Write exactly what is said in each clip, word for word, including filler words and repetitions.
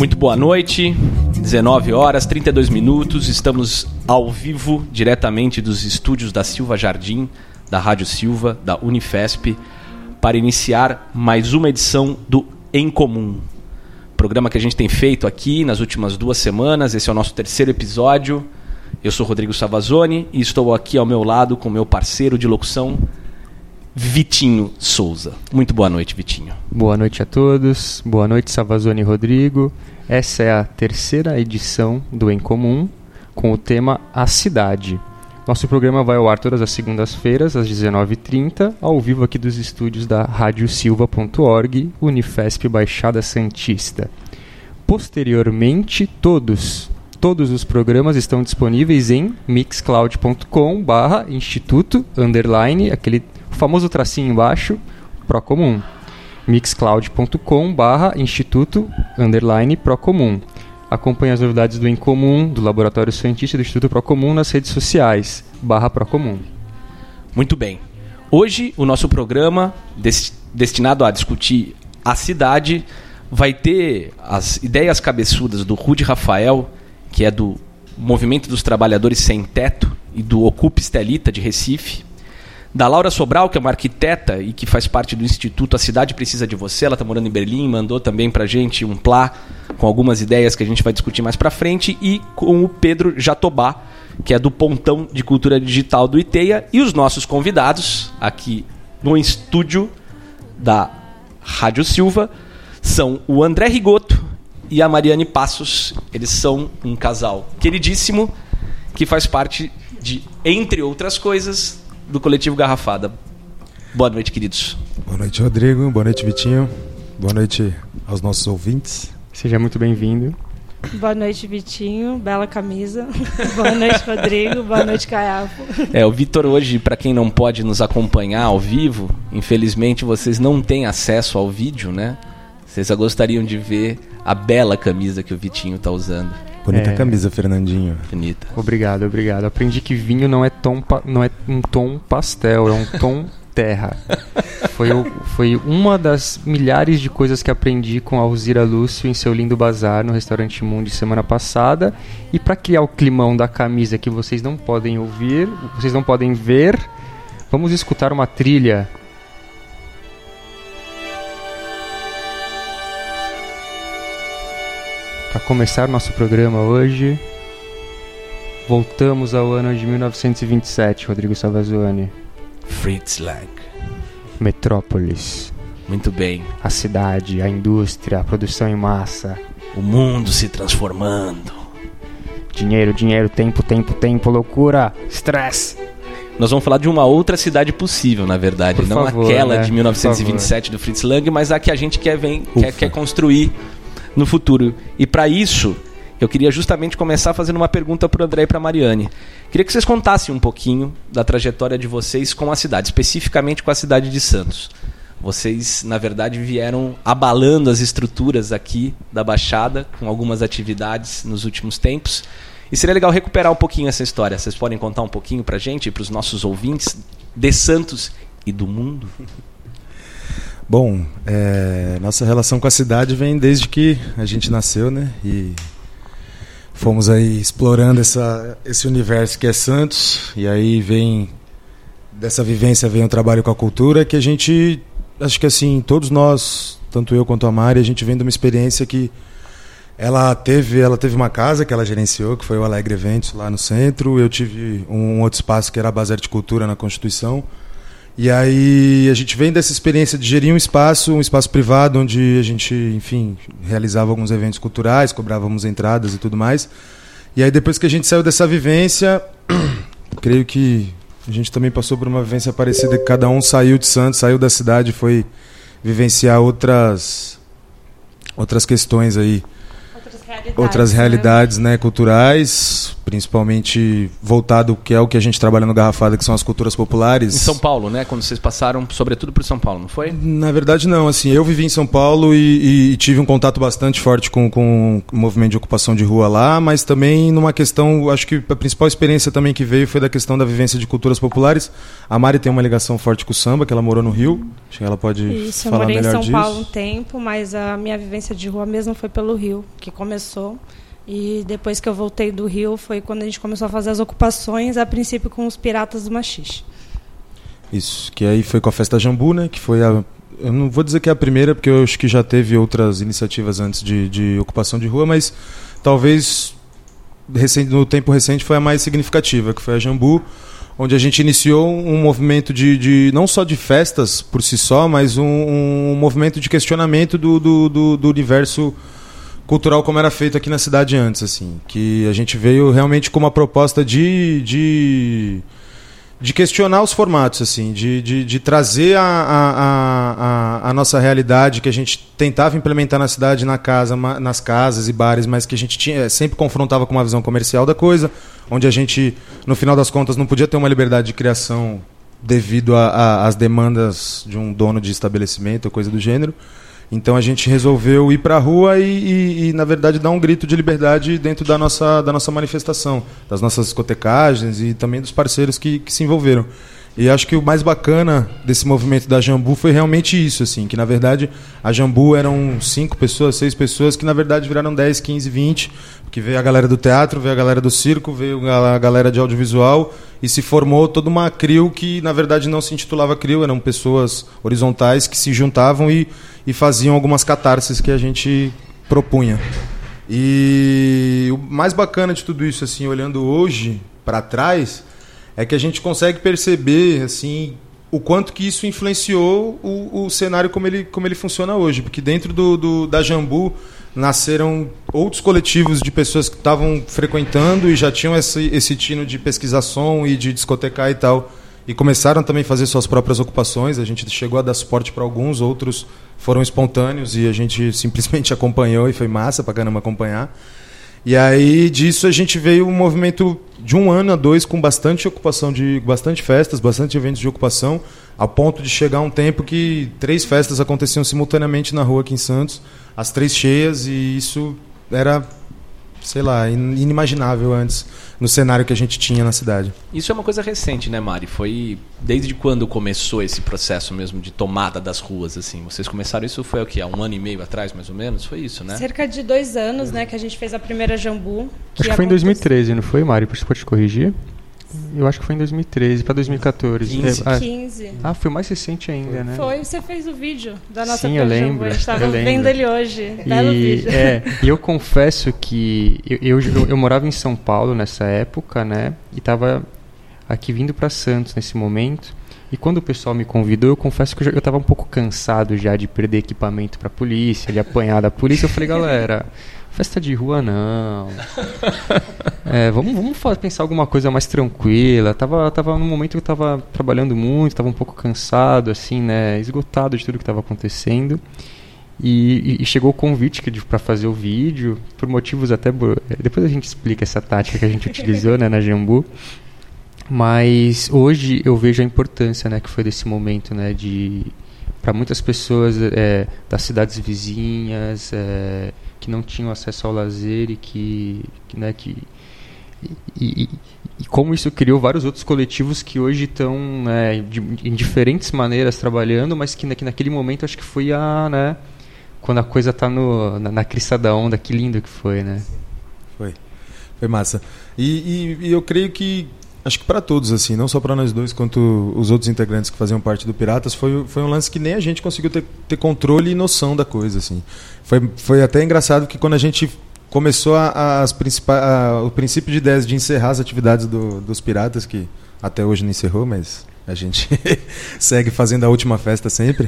Muito boa noite, dezenove horas, trinta e dois minutos, estamos ao vivo, diretamente dos estúdios da Silva Jardim, da Rádio Silva, da Unifesp, para iniciar mais uma edição do Em Comum. Programa que a gente tem feito aqui nas últimas duas semanas, esse é o nosso terceiro episódio. Eu sou Rodrigo Savazone e estou aqui ao meu lado com meu parceiro de locução, Vitinho Souza. Muito boa noite, Vitinho. Boa noite a todos, boa noite, Savazone e Rodrigo. Essa é a terceira edição do Em Comum, com o tema A Cidade. Nosso programa vai ao ar todas as segundas-feiras, às dezenove e trinta, ao vivo aqui dos estúdios da rádio silva ponto org, Unifesp Baixada Santista. Posteriormente, todos, todos os programas estão disponíveis em mixcloud ponto com barra instituto, underline, aquele famoso tracinho embaixo, Procomum. mixcloud ponto com barra instituto, underline, Procomum. Acompanhe as novidades do Em Comum, do Laboratório Cientista do Instituto Procomum nas redes sociais, barra Procomum. Muito bem. Hoje o nosso programa, des- destinado a discutir a cidade, vai ter as ideias cabeçudas do Rudy Rafael, que é do Movimento dos Trabalhadores Sem Teto e do Ocupa Estelita de Recife, da Laura Sobral, que é uma arquiteta e que faz parte do Instituto A Cidade Precisa de Você. Ela está morando em Berlim, mandou também para a gente um plá com algumas ideias que a gente vai discutir mais para frente, e com o Pedro Jatobá, que é do Pontão de Cultura Digital do ITEA, e os nossos convidados aqui no estúdio da Rádio Silva são o André Rigoto e a Mariane Passos. Eles são um casal queridíssimo que faz parte de, entre outras coisas, do Coletivo Garrafada. Boa noite, queridos. Boa noite, Rodrigo. Boa noite, Vitinho. Boa noite aos nossos ouvintes. Seja muito bem-vindo. Boa noite, Vitinho. Bela camisa. Boa noite, Rodrigo. Boa noite, Caiapo. É, o Vitor hoje, para quem não pode nos acompanhar ao vivo, infelizmente vocês não têm acesso ao vídeo, né? Vocês só gostariam de ver a bela camisa que o Vitinho está usando. Bonita É. camisa, Fernandinho. Bonita. Obrigado, obrigado. Aprendi que vinho não é, tom pa- não é um tom pastel, é um tom terra. Foi, o, foi uma das milhares de coisas que aprendi com a Alzira Lúcio em seu lindo bazar no Restaurante Mundi semana passada. E para criar o climão da camisa que vocês não podem ouvir, vocês não podem ver, vamos escutar uma trilha. Para começar nosso programa hoje, voltamos ao ano de mil novecentos e vinte e sete, Rodrigo Savazone. Fritz Lang. Metrópolis, Muito bem. a cidade, a indústria, a produção em massa. O mundo se transformando. Dinheiro, dinheiro, tempo, tempo, tempo, loucura, estresse. Nós vamos falar de uma outra cidade possível, na verdade. Por Não favor, aquela né? de mil novecentos e vinte e sete do Fritz Lang, mas a que a gente quer, vem, quer, quer construir no futuro. E para isso, eu queria justamente começar fazendo uma pergunta para o André e para a Mariane. Queria que vocês contassem um pouquinho da trajetória de vocês com a cidade, especificamente com a cidade de Santos. Vocês, na verdade, vieram abalando as estruturas aqui da Baixada com algumas atividades nos últimos tempos. E seria legal recuperar um pouquinho essa história. Vocês podem contar um pouquinho para a gente e para os nossos ouvintes de Santos e do mundo? Bom, é, nossa relação com a cidade vem desde que a gente nasceu, né? E fomos aí explorando essa, esse universo que é Santos. E aí vem, dessa vivência vem o trabalho com a cultura, que a gente, acho que assim, todos nós, tanto eu quanto a Mari, a gente vem de uma experiência que ela teve, ela teve uma casa que ela gerenciou, que foi o Alegre Eventos lá no centro. Eu tive um outro espaço que era a Bazar de Cultura na Constituição. E aí a gente vem dessa experiência de gerir um espaço, um espaço privado, onde a gente, enfim, realizava alguns eventos culturais, cobrávamos entradas e tudo mais. E aí depois que a gente saiu dessa vivência, creio que a gente também passou por uma vivência parecida, que cada um saiu de Santos, saiu da cidade, foi vivenciar outras, outras questões aí. Outras realidades, outras realidades né? né, culturais, principalmente voltado, que é o que a gente trabalha no Garrafada, que são as culturas populares. Em São Paulo, né? Quando vocês passaram, sobretudo por São Paulo, não foi? Na verdade, não. Assim, eu vivi em São Paulo e, e tive um contato bastante forte com, com o movimento de ocupação de rua lá, mas também numa questão, acho que a principal experiência também que veio foi da questão da vivência de culturas populares. A Mari tem uma ligação forte com o samba, que ela morou no Rio. Acho que ela pode Isso, falar melhor disso. eu morei em São Paulo um tempo, mas a minha vivência de rua mesmo foi pelo Rio, que começou. E depois que eu voltei do Rio foi quando a gente começou a fazer as ocupações, a princípio com os Piratas do Machixe. Isso, que aí foi com a Festa Jambu, né? Que foi a... Eu não vou dizer que é a primeira, porque eu acho que já teve outras iniciativas antes de, de ocupação de rua, mas talvez recente, no tempo recente foi a mais significativa, que foi a Jambu, onde a gente iniciou um movimento de, de não só de festas por si só, mas um, um movimento de questionamento do, do, do, do universo cultural como era feito aqui na cidade antes, assim, que a gente veio realmente com uma proposta de, de, de questionar os formatos, assim, de, de, de trazer a, a, a, a nossa realidade que a gente tentava implementar na cidade, na casa, nas casas e bares, mas que a gente tinha, sempre confrontava com uma visão comercial da coisa, onde a gente, no final das contas, não podia ter uma liberdade de criação devido às demandas de um dono de estabelecimento ou coisa do gênero. Então a gente resolveu ir para a rua e, e, e, na verdade, dar um grito de liberdade dentro da nossa, da nossa manifestação, das nossas discotecagens e também dos parceiros que, que se envolveram. E acho que o mais bacana desse movimento da Jambu foi realmente isso, assim, que na verdade a Jambu eram cinco pessoas, seis pessoas, que na verdade viraram dez, quinze, vinte, porque veio a galera do teatro, veio a galera do circo, veio a galera de audiovisual e se formou toda uma crew que na verdade não se intitulava crew, eram pessoas horizontais que se juntavam e, e faziam algumas catarses que a gente propunha. E o mais bacana de tudo isso, assim, olhando hoje para trás, é que a gente consegue perceber assim, o quanto que isso influenciou o, o cenário como ele, como ele funciona hoje. Porque dentro do, do, da Jambu nasceram outros coletivos de pessoas que estavam frequentando e já tinham esse, esse tino de pesquisar som e de discotecar e tal. E começaram também a fazer suas próprias ocupações. A gente chegou a dar suporte para alguns, outros foram espontâneos e a gente simplesmente acompanhou e foi massa pra caramba acompanhar. E aí disso a gente veio um movimento de um ano a dois com bastante ocupação, de bastante festas, bastante eventos de ocupação, a ponto de chegar um tempo que três festas aconteciam simultaneamente na rua aqui em Santos, as três cheias, e isso era, sei lá, inimaginável antes no cenário que a gente tinha na cidade. Isso é uma coisa recente, né, Mari? Foi desde quando começou esse processo mesmo de tomada das ruas, assim? Vocês começaram isso foi o quê? Há um ano e meio atrás, mais ou menos? Foi isso, né? Cerca de dois anos, né, que a gente fez a primeira Jambu. Que acho que foi em dois mil e treze, não foi, Mari? Você pode te corrigir? Eu acho que foi em dois mil e treze para dois mil e quatorze. quinze. É, quinze. Ah, foi mais recente ainda, né? Foi, você fez o vídeo da nossa Sim, eu lembro. A gente estava eu lembro. vendo ele hoje. Belo E, vídeo. é, e eu confesso que eu, eu, eu, eu morava em São Paulo nessa época, né? E estava aqui vindo para Santos nesse momento. E quando o pessoal me convidou, eu confesso que eu estava um pouco cansado já de perder equipamento para a polícia, de apanhar da polícia. Eu falei, galera, festa de rua não. É, vamos vamos falar, pensar alguma coisa mais tranquila. Tava, tava num momento que eu estava trabalhando muito, estava um pouco cansado, assim, né? Esgotado de tudo que estava acontecendo. E, e chegou o convite para fazer o vídeo, por motivos até... Depois a gente explica essa tática que a gente utilizou, né, na Jambu. Mas hoje eu vejo a importância, né, que foi desse momento, né, de para muitas pessoas é, das cidades vizinhas é, que não tinham acesso ao lazer e que, que, né, que e, e, e como isso criou vários outros coletivos que hoje estão, né, de, em diferentes maneiras trabalhando, mas que, que naquele momento acho que foi a, né, quando a coisa está no, na, na crista da onda, que lindo que foi, né? Foi, foi massa. E, e, e eu creio que acho que para todos, assim, não só para nós dois, quanto os outros integrantes que faziam parte do Piratas, foi, foi um lance que nem a gente conseguiu ter, ter controle e noção da coisa, assim. Foi, foi até engraçado que quando a gente começou a, as principais, a, o princípio de ideias de encerrar as atividades do, dos Piratas, que até hoje não encerrou, mas a gente segue fazendo a última festa sempre.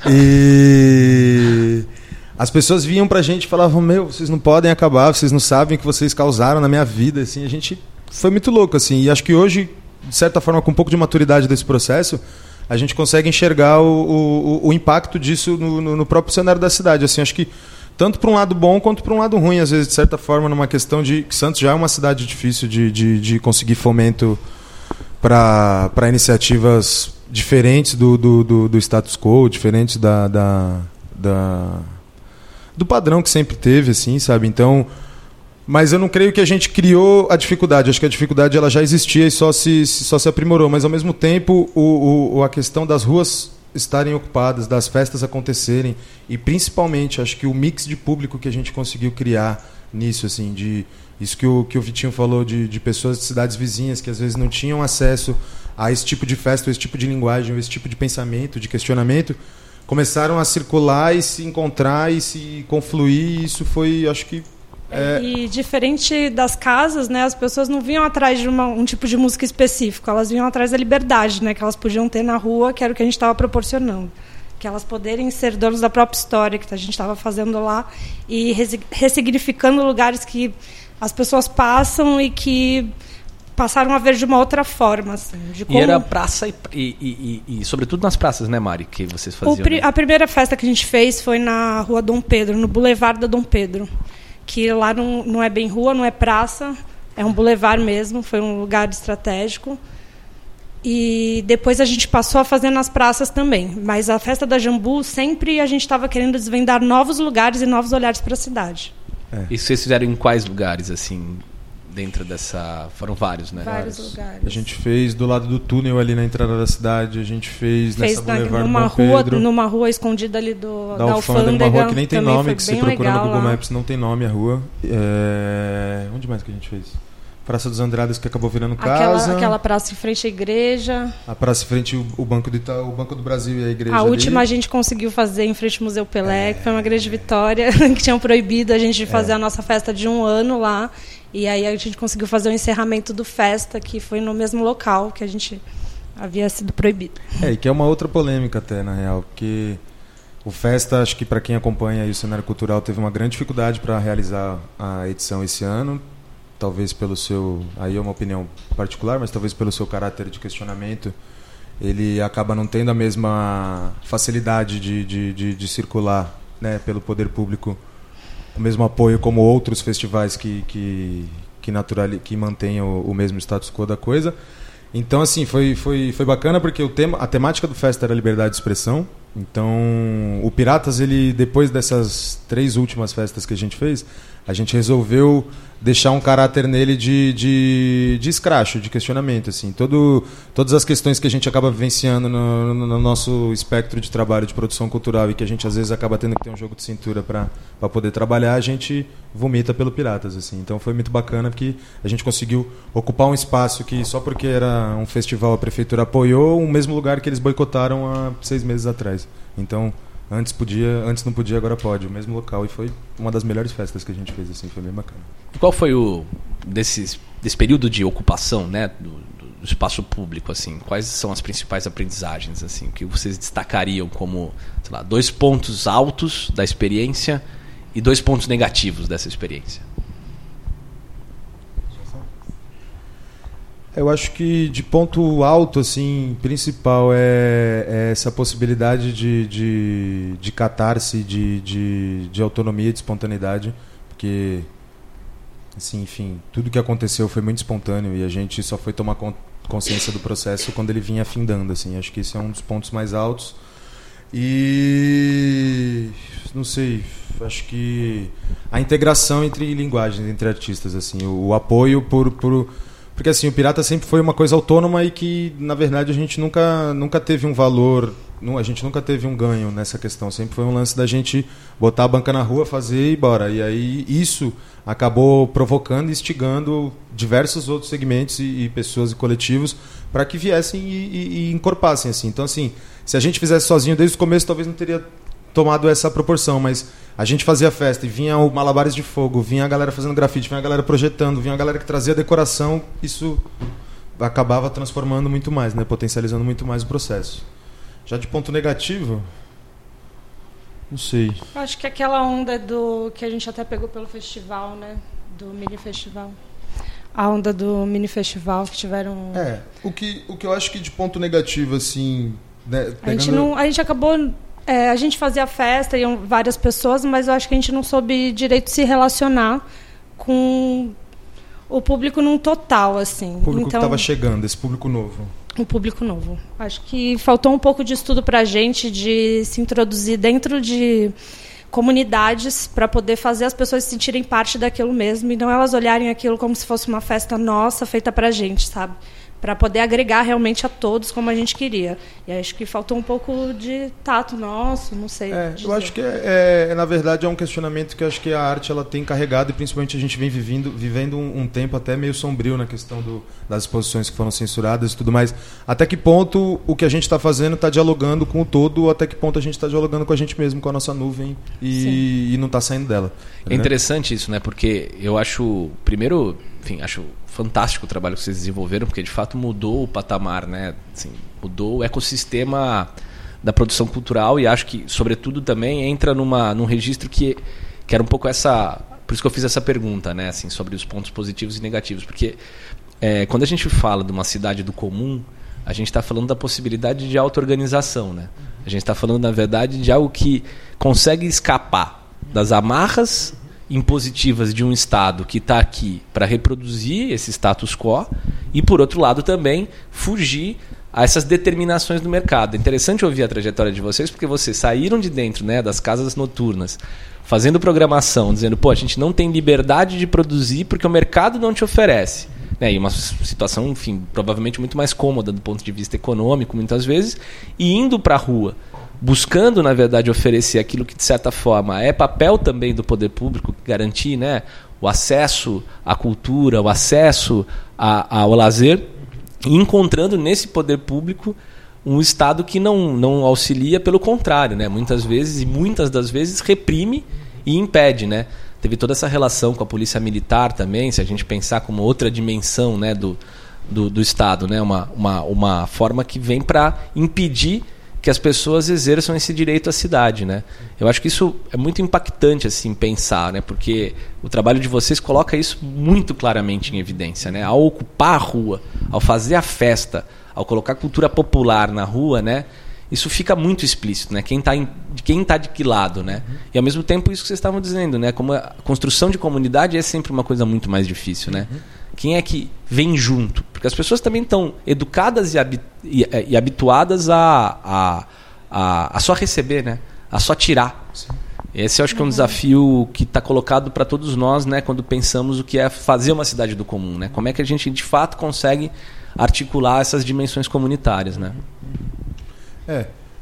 E as pessoas vinham pra gente e falavam, meu, vocês não podem acabar, vocês não sabem o que vocês causaram na minha vida, assim, a gente... Foi muito louco, assim, e acho que hoje, de certa forma, com um pouco de maturidade desse processo, a gente consegue enxergar o, o, o impacto disso no, no, no próprio cenário da cidade. Assim, acho que tanto para um lado bom quanto para um lado ruim, às vezes, de certa forma, numa questão de que Santos já é uma cidade difícil de, de, de conseguir fomento para iniciativas diferentes do, do, do, do status quo, diferentes da, da, da, do padrão que sempre teve, assim, sabe? Então, mas eu não creio que a gente criou a dificuldade. Acho que a dificuldade ela já existia e só se, só se aprimorou. Mas, ao mesmo tempo, o, o, a questão das ruas estarem ocupadas, das festas acontecerem e, principalmente, acho que o mix de público que a gente conseguiu criar nisso, assim, de isso que o, que o Vitinho falou de, de pessoas de cidades vizinhas que às vezes não tinham acesso a esse tipo de festa, esse tipo de linguagem, esse tipo de pensamento, de questionamento, começaram a circular e se encontrar e se confluir, e isso foi, acho que... É... E diferente das casas, né, as pessoas não vinham atrás de uma, um tipo de música específico, elas vinham atrás da liberdade, né, que elas podiam ter na rua, que era o que a gente estava proporcionando. Que elas poderem ser donos da própria história que a gente estava fazendo lá e ressignificando lugares que as pessoas passam e que passaram a ver de uma outra forma. Assim, de como... E era praça e, e, e, e, sobretudo nas praças, né, Mari, que vocês faziam? Pri- né? A primeira festa que a gente fez foi na Rua Dom Pedro, no Boulevard da Dom Pedro. Que lá não, não é bem rua, não é praça, é um boulevard mesmo, foi um lugar estratégico. E depois a gente passou a fazer nas praças também. Mas a festa da Jambu, sempre a gente estava querendo desvendar novos lugares e novos olhares para a cidade. É. E vocês fizeram em quais lugares, assim, dentro dessa... Foram vários, né? Vários, vários lugares. A gente fez do lado do túnel ali na entrada da cidade, a gente fez, fez nessa na, Boulevard numa Dom rua, Pedro. Numa rua escondida ali do, da, da Alfândega, Alfândega. Uma rua que nem tem nome, que se procura no Google lá. Maps não tem nome a rua. É... Onde mais que a gente fez? Praça dos Andradas, que acabou virando aquela, casa. Aquela praça em frente à igreja. A praça em frente ao Banco do Itaú, o Banco do Brasil e a igreja A ali. última a gente conseguiu fazer em frente ao Museu Pelé, é... que foi uma grande vitória, que tinham proibido a gente de fazer é. a nossa festa de um ano lá. E aí a gente conseguiu fazer o encerramento do festa, que foi no mesmo local que a gente havia sido proibido. É, e que é uma outra polêmica até, na real, porque o Festa, acho que para quem acompanha aí o cenário cultural, teve uma grande dificuldade para realizar a edição esse ano. Talvez pelo seu, aí é uma opinião particular, mas talvez pelo seu caráter de questionamento, ele acaba não tendo a mesma facilidade de, de, de, de circular, né, pelo poder público, o mesmo apoio como outros festivais que, que, que, natural, que mantêm o, o mesmo status quo da coisa. Então, assim, foi, foi, foi bacana porque o tema, a temática do Festa era liberdade de expressão. Então, o Piratas, ele, depois dessas três últimas festas que a gente fez, a gente resolveu deixar um caráter nele de, de, de escracho, de questionamento. Assim. Todo, todas as questões que a gente acaba vivenciando no, no, no nosso espectro de trabalho de produção cultural e que a gente às vezes acaba tendo que ter um jogo de cintura para poder trabalhar, a gente vomita pelo Piratas. Assim. Então foi muito bacana porque a gente conseguiu ocupar um espaço que só porque era um festival a prefeitura apoiou, o mesmo lugar que eles boicotaram há seis meses atrás. Então... Antes podia, antes não podia, agora pode, o mesmo local, e foi uma das melhores festas que a gente fez, assim, foi bem bacana. E qual foi o desse, desse período de ocupação, né, do, do espaço público, assim, quais são as principais aprendizagens, assim, que vocês destacariam como, sei lá, dois pontos altos da experiência e dois pontos negativos dessa experiência? Eu acho que de ponto alto, assim, principal é, é essa possibilidade de, de, de catarse, de, de, de autonomia, de espontaneidade, porque, assim, enfim, tudo que aconteceu foi muito espontâneo e a gente só foi tomar consciência do processo quando ele vinha afindando, assim, acho que esse é um dos pontos mais altos. E, não sei, acho que a integração entre linguagens, entre artistas, assim, o, o apoio por... por Porque assim, o Pirata sempre foi uma coisa autônoma e que, na verdade, a gente nunca, nunca teve um valor, a gente nunca teve um ganho nessa questão. Sempre foi um lance da gente botar a banca na rua, fazer e ir embora. E aí isso acabou provocando e instigando diversos outros segmentos e, e pessoas e coletivos para que viessem e, e, e encorpassem. Assim. Então, assim, se a gente fizesse sozinho desde o começo, talvez não teria tomado essa proporção, mas a gente fazia festa e vinha o Malabares de Fogo, vinha a galera fazendo grafite, vinha a galera projetando, vinha a galera que trazia decoração, isso acabava transformando muito mais, né? Potencializando muito mais o processo. Já de ponto negativo, não sei. Eu acho que aquela onda do que a gente até pegou pelo festival, né? Do mini festival. A onda do mini festival que tiveram... É, o que, o que eu acho que de ponto negativo, assim... Né, pegando... a, gente não, a gente acabou... É, a gente fazia festa, iam várias pessoas, mas eu acho que a gente não soube direito se relacionar com o público num total, assim. O público então, que estava chegando, esse público novo. O público novo. Acho que faltou um pouco de estudo para a gente, de se introduzir dentro de comunidades para poder fazer as pessoas se sentirem parte daquilo mesmo e não elas olharem aquilo como se fosse uma festa nossa, feita para a gente, sabe? Para poder agregar realmente a todos como a gente queria. E acho que faltou um pouco de tato nosso, não sei. É, eu acho que, é, é, na verdade, é um questionamento que eu acho que a arte ela tem carregado, e principalmente a gente vem vivendo, vivendo um, um tempo até meio sombrio na questão do, das exposições que foram censuradas e tudo mais. Até que ponto o que a gente está fazendo está dialogando com o todo, ou até que ponto a gente está dialogando com a gente mesmo, com a nossa nuvem, e, e não está saindo dela. É interessante isso, né? Porque eu acho, primeiro, enfim, acho fantástico o trabalho que vocês desenvolveram, porque de fato mudou o patamar, né? Assim, mudou o ecossistema da produção cultural, e acho que, sobretudo, também entra numa, num registro que, que era um pouco essa... Por isso que eu fiz essa pergunta, né? Assim, sobre os pontos positivos e negativos. Porque é, quando a gente fala de uma cidade do comum, a gente está falando da possibilidade de auto-organização, né? A gente está falando, na verdade, de algo que consegue escapar das amarras impositivas de um Estado que está aqui para reproduzir esse status quo e, por outro lado, também fugir a essas determinações do mercado. É interessante ouvir a trajetória de vocês, porque vocês saíram de dentro, né, das casas noturnas, fazendo programação, dizendo, pô, a gente não tem liberdade de produzir porque o mercado não te oferece. Né, e uma situação, enfim, provavelmente muito mais cômoda do ponto de vista econômico, muitas vezes, e indo para a rua, buscando, na verdade, oferecer aquilo que, de certa forma, é papel também do poder público, garantir, né, o acesso à cultura, o acesso a, ao lazer, e encontrando nesse poder público um Estado que não, não auxilia, pelo contrário, né, muitas vezes, e muitas das vezes, reprime e impede, né? Teve toda essa relação com a polícia militar também, se a gente pensar como outra dimensão, né, do, do, do Estado, né, uma, uma, uma forma que vem para impedir que as pessoas exerçam esse direito à cidade, né? Eu acho que isso é muito impactante, assim, pensar, né? Porque o trabalho de vocês coloca isso muito claramente em evidência, né? Ao ocupar a rua, ao fazer a festa, ao colocar cultura popular na rua, né? Isso fica muito explícito, né? Quem está quem tá de que lado, né? E ao mesmo tempo isso que vocês estavam dizendo, né? Como a construção de comunidade é sempre uma coisa muito mais difícil, né? Quem é que vem junto? Porque as pessoas também estão educadas e, habi e, e habituadas a, a, a, a só receber, né? A só tirar. Sim. Esse eu acho que é um desafio que está colocado para todos nós, né? Quando pensamos o que é fazer uma cidade do comum, né? Como é que a gente de fato consegue articular essas dimensões comunitárias, né? É,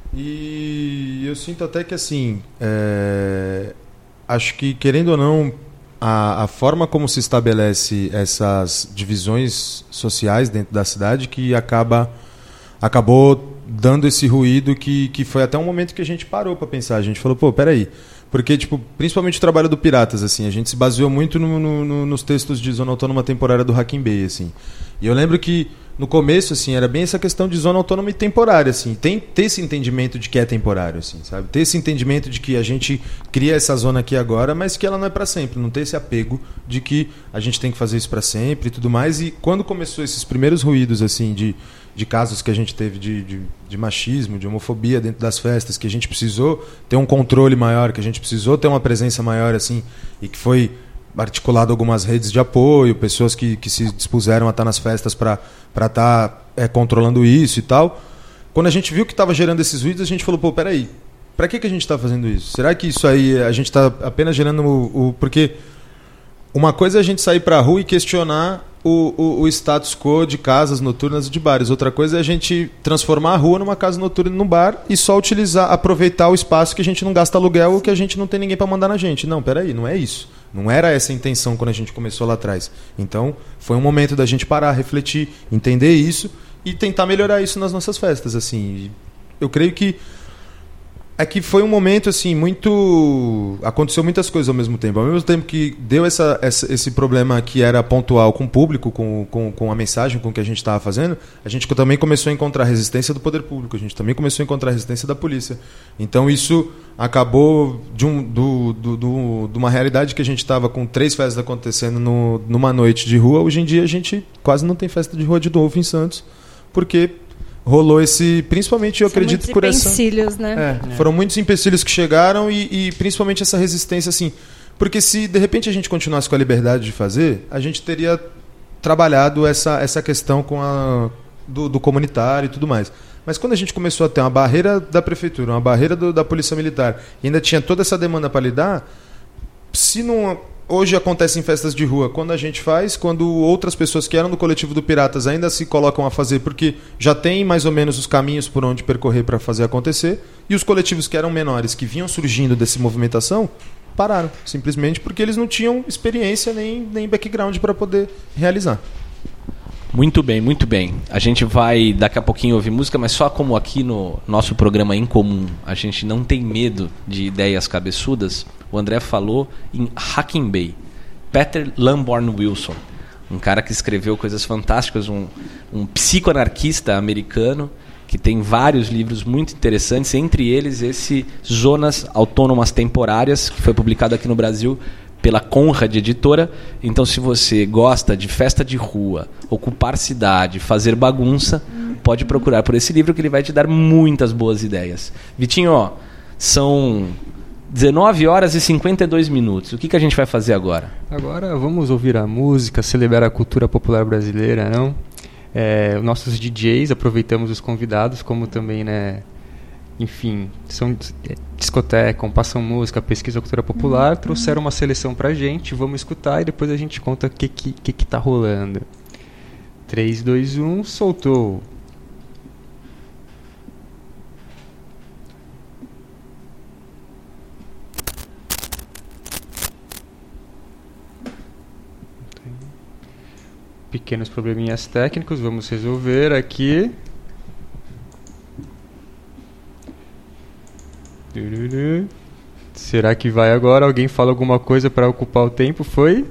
e eu sinto até que assim, é, acho que, querendo ou não, a, a forma como se estabelece essas divisões sociais dentro da cidade que acaba, acabou dando esse ruído que, que foi até um momento que a gente parou para pensar. A gente falou, pô, peraí. Porque, tipo, principalmente o trabalho do Piratas, assim, a gente se baseou muito no, no, no, nos textos de Zona Autônoma Temporária do Hakim Bey, assim. E eu lembro que no começo, assim, era bem essa questão de zona autônoma e temporária, assim, tem ter esse entendimento de que é temporário, assim, sabe? Ter esse entendimento de que a gente cria essa zona aqui agora, mas que ela não é para sempre, não ter esse apego de que a gente tem que fazer isso para sempre e tudo mais. E quando começou esses primeiros ruídos, assim, de, de casos que a gente teve de, de, de machismo, de homofobia dentro das festas, que a gente precisou ter um controle maior, que a gente precisou ter uma presença maior, assim, e que foi articulado algumas redes de apoio, pessoas que, que se dispuseram a estar nas festas para estar tá, é, controlando isso e tal. Quando a gente viu que estava gerando esses ruídos, a gente falou, pô, peraí, para que, que a gente está fazendo isso? Será que isso aí a gente está apenas gerando o, o... Porque uma coisa é a gente sair para a rua e questionar o, o, o status quo de casas noturnas e de bares. Outra coisa é a gente transformar a rua numa casa noturna num bar e só utilizar, aproveitar o espaço que a gente não gasta aluguel ou que a gente não tem ninguém para mandar na gente. Não, peraí, não é isso. Não era essa a intenção quando a gente começou lá atrás. Então, foi um momento da gente parar, refletir, entender isso e tentar melhorar isso nas nossas festas, assim. Eu creio que é que foi um momento assim muito, aconteceu muitas coisas ao mesmo tempo. Ao mesmo tempo que deu essa, essa, esse problema que era pontual com o público, com, com, com a mensagem, com o que a gente estava fazendo, a gente também começou a encontrar resistência do poder público, a gente também começou a encontrar resistência da polícia. Então isso acabou de, um, do, do, do, de uma realidade que a gente estava com três festas acontecendo no, numa noite de rua. Hoje em dia a gente quase não tem festa de rua de novo em Santos, porque rolou esse... Principalmente, eu São acredito, por essa... empecilhos, né? É, é. Foram muitos empecilhos que chegaram e, e principalmente essa resistência, assim... Porque se, de repente, a gente continuasse com a liberdade de fazer, a gente teria trabalhado essa, essa questão com a, do, do comunitário e tudo mais. Mas quando a gente começou a ter uma barreira da prefeitura, uma barreira do, da polícia militar, e ainda tinha toda essa demanda para lidar, se não... Hoje acontece em festas de rua, quando a gente faz, quando outras pessoas que eram do coletivo do Piratas ainda se colocam a fazer, porque já tem mais ou menos os caminhos por onde percorrer para fazer acontecer, e os coletivos que eram menores, que vinham surgindo dessa movimentação, pararam, simplesmente porque eles não tinham experiência nem, nem background para poder realizar. Muito bem, muito bem. A gente vai daqui a pouquinho ouvir música, mas só como aqui no nosso programa Em Comum a gente não tem medo de ideias cabeçudas, o André falou em Hacking Bay. Peter Lamborn Wilson, um cara que escreveu coisas fantásticas, um, um psicoanarquista americano que tem vários livros muito interessantes, entre eles esse Zonas Autônomas Temporárias, que foi publicado aqui no Brasil pela Conrad Editora. Então, se você gosta de festa de rua, ocupar cidade, fazer bagunça, pode procurar por esse livro que ele vai te dar muitas boas ideias. Vitinho, ó, são dezenove horas e cinquenta e dois minutos. O que, que a gente vai fazer agora? Agora vamos ouvir a música, celebrar a cultura popular brasileira, não? É, nossos D Js, aproveitamos os convidados, como também, né... Enfim, são discotecam, passam música, pesquisa cultura popular, uhum. trouxeram uma seleção pra gente, vamos escutar e depois a gente conta o que, que, que, que tá rolando. três, dois, um, soltou. Pequenos probleminhas técnicos, vamos resolver aqui. Será que vai agora? Alguém fala alguma coisa para ocupar o tempo? Foi?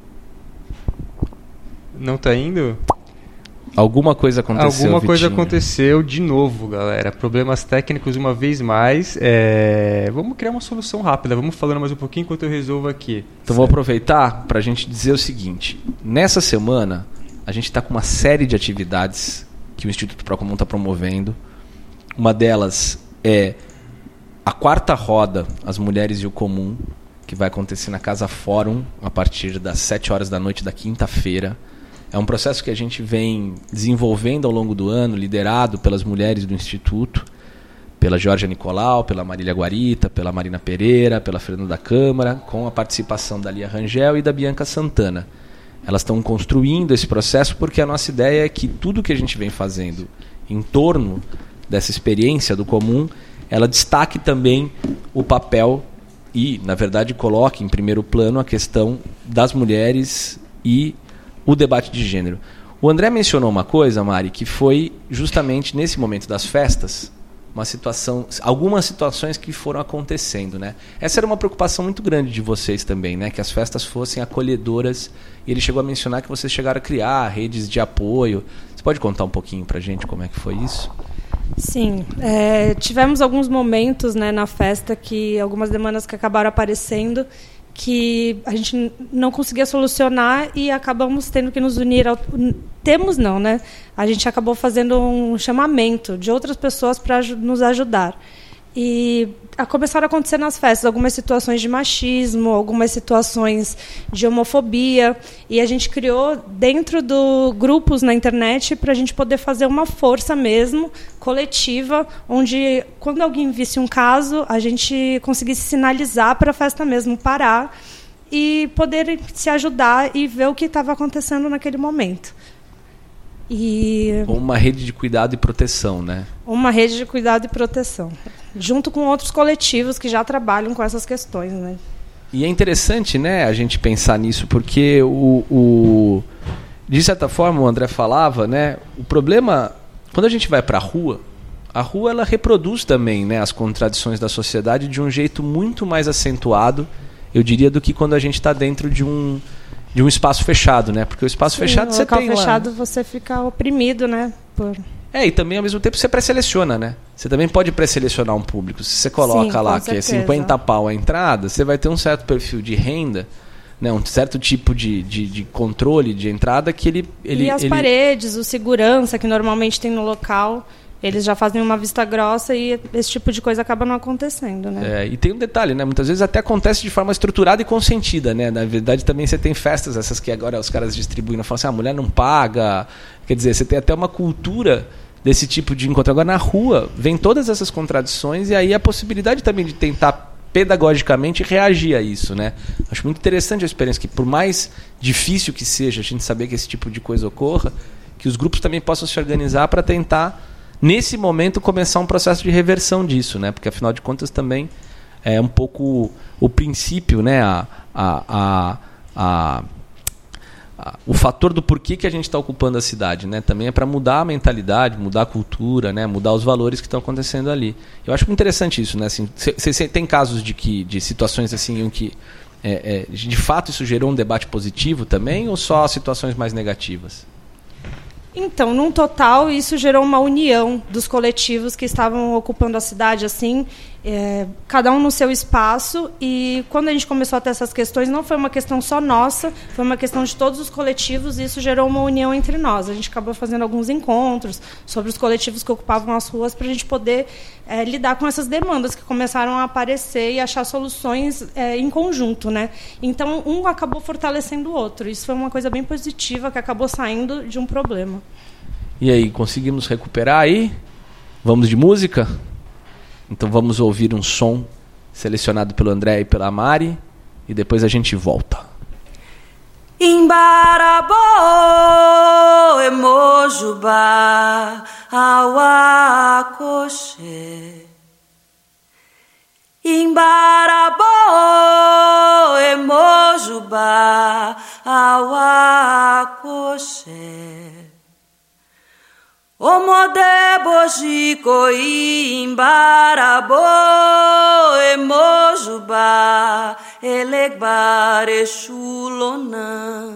Não tá indo? Alguma coisa aconteceu, Alguma coisa Vitinho. aconteceu de novo, galera. Problemas técnicos uma vez mais. É... Vamos criar uma solução rápida. Vamos falando mais um pouquinho enquanto eu resolvo aqui. Então vou aproveitar para a gente dizer o seguinte. Nessa semana, a gente está com uma série de atividades que o Instituto Procomum está promovendo. Uma delas é a quarta roda, As Mulheres e o Comum, que vai acontecer na Casa Fórum a partir das sete horas da noite da quinta-feira. É um processo que a gente vem desenvolvendo ao longo do ano, liderado pelas mulheres do Instituto, pela Georgia Nicolau, pela Marília Guarita, pela Marina Pereira, pela Fernanda da Câmara, com a participação da Lia Rangel e da Bianca Santana. Elas estão construindo esse processo porque a nossa ideia é que tudo que a gente vem fazendo em torno dessa experiência do comum, ela destaque também o papel e, na verdade, coloque em primeiro plano a questão das mulheres e o debate de gênero. O André mencionou uma coisa, Mari, que foi justamente nesse momento das festas, uma situação, algumas situações que foram acontecendo, né? Essa era uma preocupação muito grande de vocês também, né? Que as festas fossem acolhedoras. E ele chegou a mencionar que vocês chegaram a criar redes de apoio. Você pode contar um pouquinho pra gente como é que foi isso? Sim, é, tivemos alguns momentos, né, na festa, que algumas demandas que acabaram aparecendo que a gente não conseguia solucionar e acabamos tendo que nos unir ao, temos não, né? A gente acabou fazendo um chamamento de outras pessoas para nos ajudar. E começaram a acontecer nas festas algumas situações de machismo, algumas situações de homofobia, e a gente criou dentro do grupos na internet para a gente poder fazer uma força mesmo, coletiva, onde quando alguém visse um caso, a gente conseguisse sinalizar para a festa mesmo parar e poder se ajudar e ver o que estava acontecendo naquele momento. E uma rede de cuidado e proteção, né? Uma rede de cuidado e proteção, junto com outros coletivos que já trabalham com essas questões, né? E é interessante, né, a gente pensar nisso, porque o, o de certa forma o André falava, né, o problema quando a gente vai para a rua, a rua ela reproduz também, né, as contradições da sociedade de um jeito muito mais acentuado, eu diria, do que quando a gente está dentro de um de um espaço fechado, né? Porque o espaço Sim, fechado você tem lá... No local fechado você fica oprimido, né? Por... É, e também ao mesmo tempo você pré-seleciona, né? Você também pode pré-selecionar um público. Se você coloca Sim, lá que é cinquenta pau a entrada, você vai ter um certo perfil de renda né, um certo tipo de, de, de controle de entrada que ele... ele e as ele... paredes, o segurança que normalmente tem no local, eles já fazem uma vista grossa e esse tipo de coisa acaba não acontecendo, né? É, e tem um detalhe, né? Muitas vezes até acontece de forma estruturada e consentida, né? Na verdade também você tem festas, essas que agora os caras distribuem, falam assim, ah, a mulher não paga. Quer dizer, você tem até uma cultura desse tipo de encontro. Agora na rua vem todas essas contradições e aí a possibilidade também de tentar pedagogicamente reagir a isso, né? Acho muito interessante a experiência, que por mais difícil que seja a gente saber que esse tipo de coisa ocorra, que os grupos também possam se organizar para tentar, nesse momento, começar um processo de reversão disso, né? Porque afinal de contas também é um pouco o princípio, né? A, a, a, a, a, o fator do porquê que a gente está ocupando a cidade, né? Também é para mudar a mentalidade, mudar a cultura, né? Mudar os valores que estão acontecendo ali. Eu acho muito interessante isso, né? Assim, você tem casos de que de situações assim em que é, é, de fato isso gerou um debate positivo também, ou só situações mais negativas? Então, num total, isso gerou uma união dos coletivos que estavam ocupando a cidade, assim, é, cada um no seu espaço. E quando a gente começou a ter essas questões, não foi uma questão só nossa, foi uma questão de todos os coletivos, e isso gerou uma união entre nós. A gente acabou fazendo alguns encontros sobre os coletivos que ocupavam as ruas para a gente poder é, lidar com essas demandas que começaram a aparecer e achar soluções é, em conjunto, né? Então, um acabou fortalecendo o outro. Isso foi uma coisa bem positiva que acabou saindo de um problema. E aí, conseguimos recuperar aí? Vamos de música? Então vamos ouvir um som selecionado pelo André e pela Mari e depois a gente volta. Imbarabô, Emojubá, Auacoxé. Imbarabô, Emojubá, Auacoxé. Omode bojico imbarabô, Emojubá, elegbare chulonã.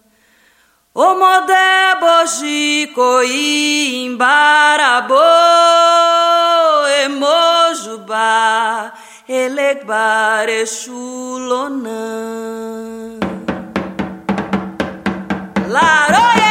Omode bojico imbarabô, Emojubá, elegbare chulonã. Laroie!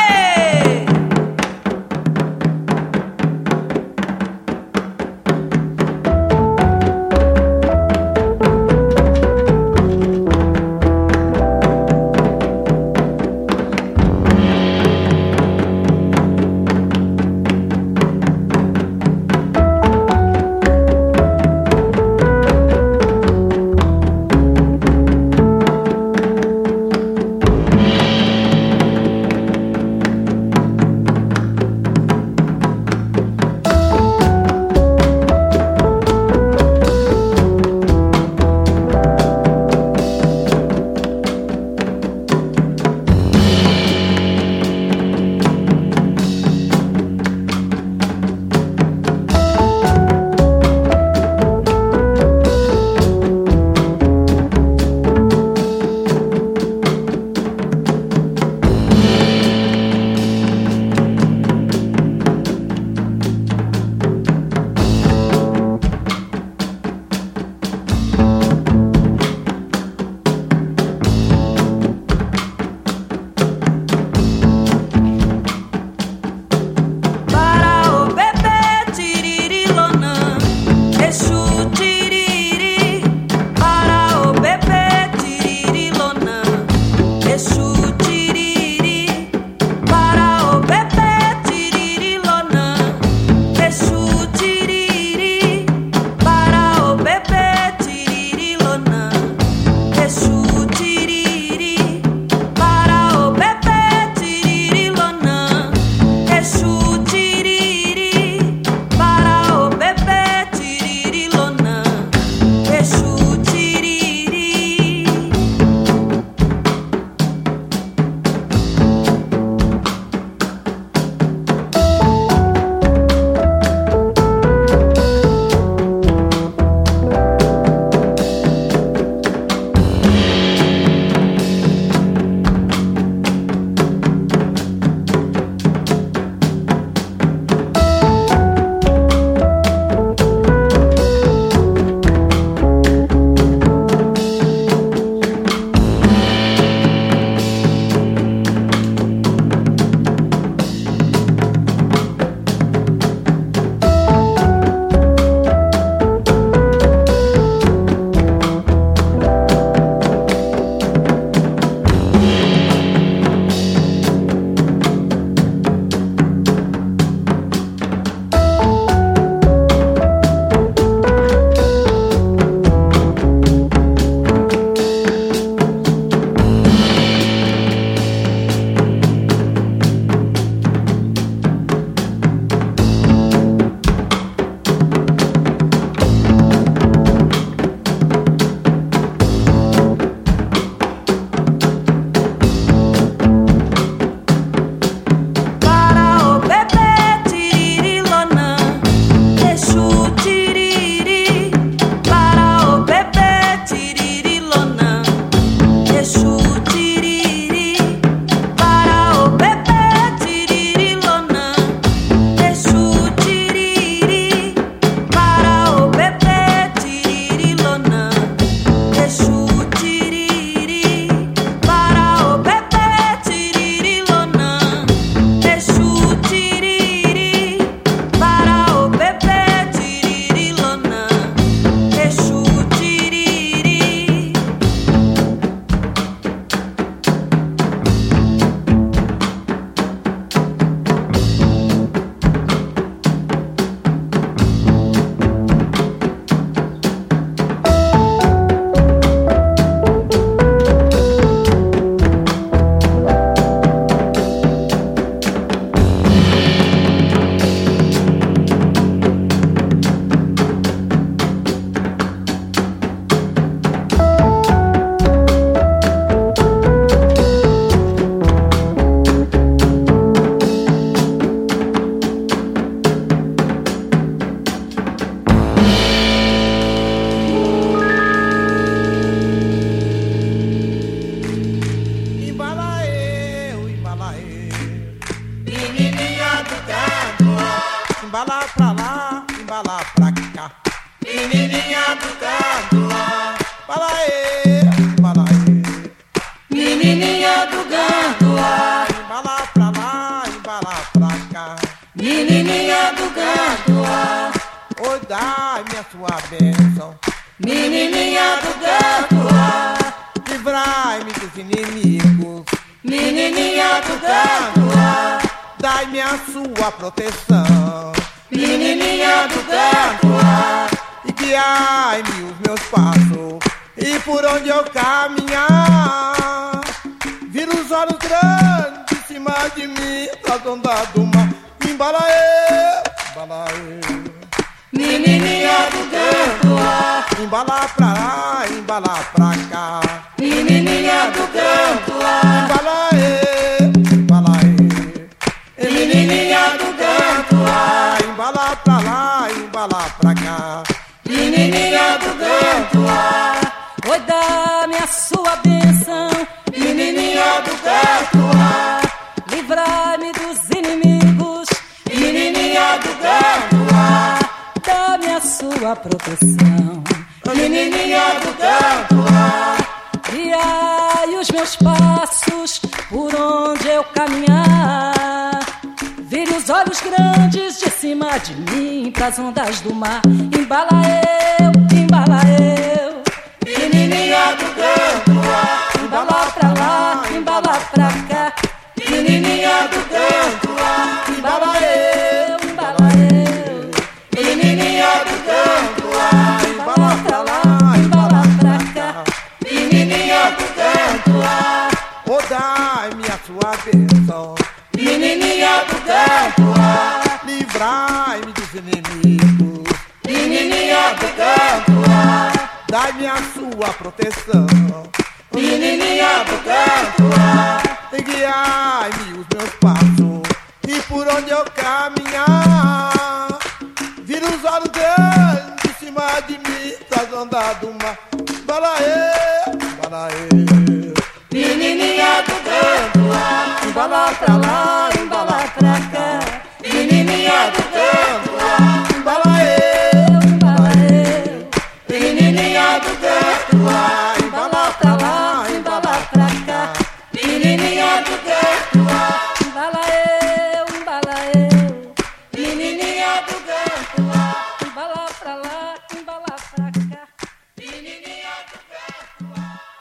dai-me a sua bênção. Menininha do canto, livrai-me dos inimigos. Menininha do canto, dai-me a sua proteção. Menininha do canto, e guiai-me os meus passos, e por onde eu caminhar, vira os olhos grandes em cima de mim, das ondas do mar. Embalaê, embalaê. Menininha do canto, embala pra lá, embala pra cá. Menininha do canto, embalaê, embalaê. Menininha do canto, embala pra lá, embala pra cá. Menininha do canto, oi, dá-me a sua bênção. Menininha do canto, livrai-me dos inimigos. Menininha do canto, dá-me a sua proteção. Menininha do canto, guiai os meus passos por onde eu caminhar. Vire os olhos grandes de cima de mim pras ondas do mar. Embala eu, embala eu. Menininha do canto, embala pra lá, embala pra cá. Menininha do canto, embala eu, embala eu. Menininha do canto, embala pra lá, embala pra cá. Menininha do canto, oh, dai-me a sua bênção. Menininha do canto, livrai-me dos inimigos. Menininha do canto, dai-me a sua proteção. Menininha do canto, guiai-me os meus passos, e por onde eu caminhar, vira os olhos grandes em cima de mim, das ondas do mar. Balaê, balaê. Menininha do canto, embala pra lá, embala pra cá. Menininha do canto, embalaê, embalaê. Menininha do canto, embala pra lá, embala pra cá. Menininha do canto, embala eu, embala eu. menininha do canto, Embala pra lá, embala pra cá. menininha do canto.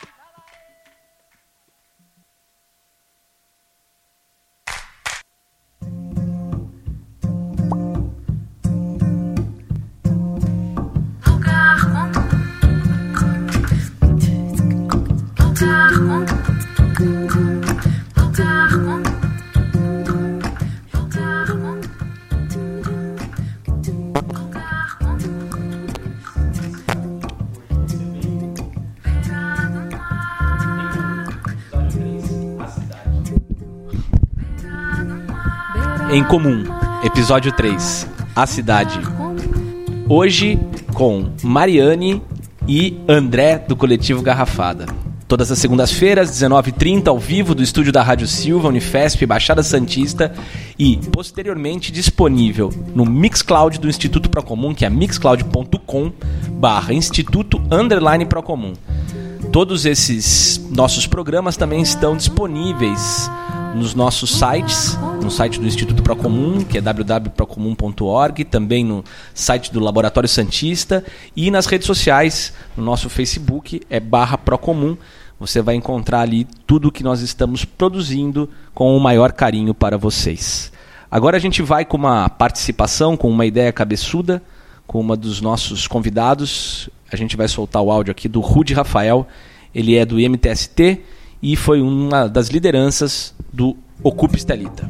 Em Comum, episódio três, A Cidade. Hoje com Mariane e André do Coletivo Garrafada. Todas as segundas-feiras, dezenove e trinta, ao vivo do estúdio da Rádio Silva, Unifesp, Baixada Santista, e posteriormente disponível no Mixcloud do Instituto Procomum, que é mixcloud ponto com barra Instituto Underline Procomum. Todos esses nossos programas também estão disponíveis nos nossos sites, no site do Instituto Procomum, que é w w w ponto procomum ponto org, também no site do Laboratório Santista e nas redes sociais, no nosso Facebook, é barra Procomum. Você vai encontrar ali tudo o que nós estamos produzindo com o maior carinho para vocês. Agora a gente vai com uma participação, com uma ideia cabeçuda, com uma dos nossos convidados. A gente vai soltar o áudio aqui do Rudy Rafael. Ele é do I M T S T e foi uma das lideranças do Ocupa Estelita.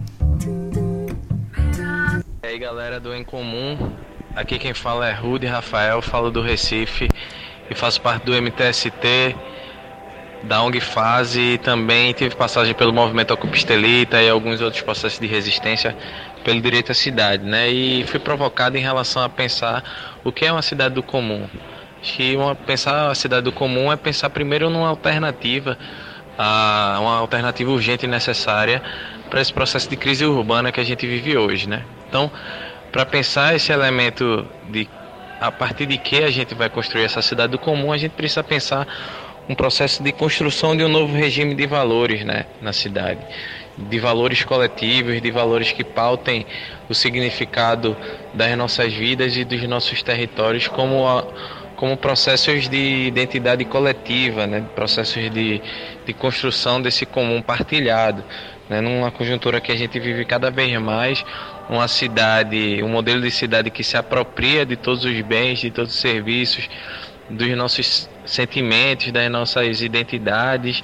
E aí, galera do Em Comum, aqui quem fala é Rudy Rafael, falo do Recife e faço parte do M T S T, da ONG Fase, e também tive passagem pelo movimento Ocupa Estelita e alguns outros processos de resistência pelo direito à cidade, né? E fui provocado em relação a pensar o que é uma cidade do comum. Acho que uma, pensar a cidade do comum é pensar primeiro numa alternativa, a, uma alternativa urgente e necessária para esse processo de crise urbana que a gente vive hoje, né? Então, para pensar esse elemento de a partir de que a gente vai construir essa cidade do comum, a gente precisa pensar um processo de construção de um novo regime de valores, né, na cidade. De valores coletivos, de valores que pautem o significado das nossas vidas e dos nossos territórios como, a, como processos de identidade coletiva, né, processos de, de construção desse comum partilhado. Né, numa conjuntura que a gente vive cada vez mais, uma cidade, um modelo de cidade que se apropria de todos os bens, de todos os serviços, dos nossos sentimentos, das nossas identidades,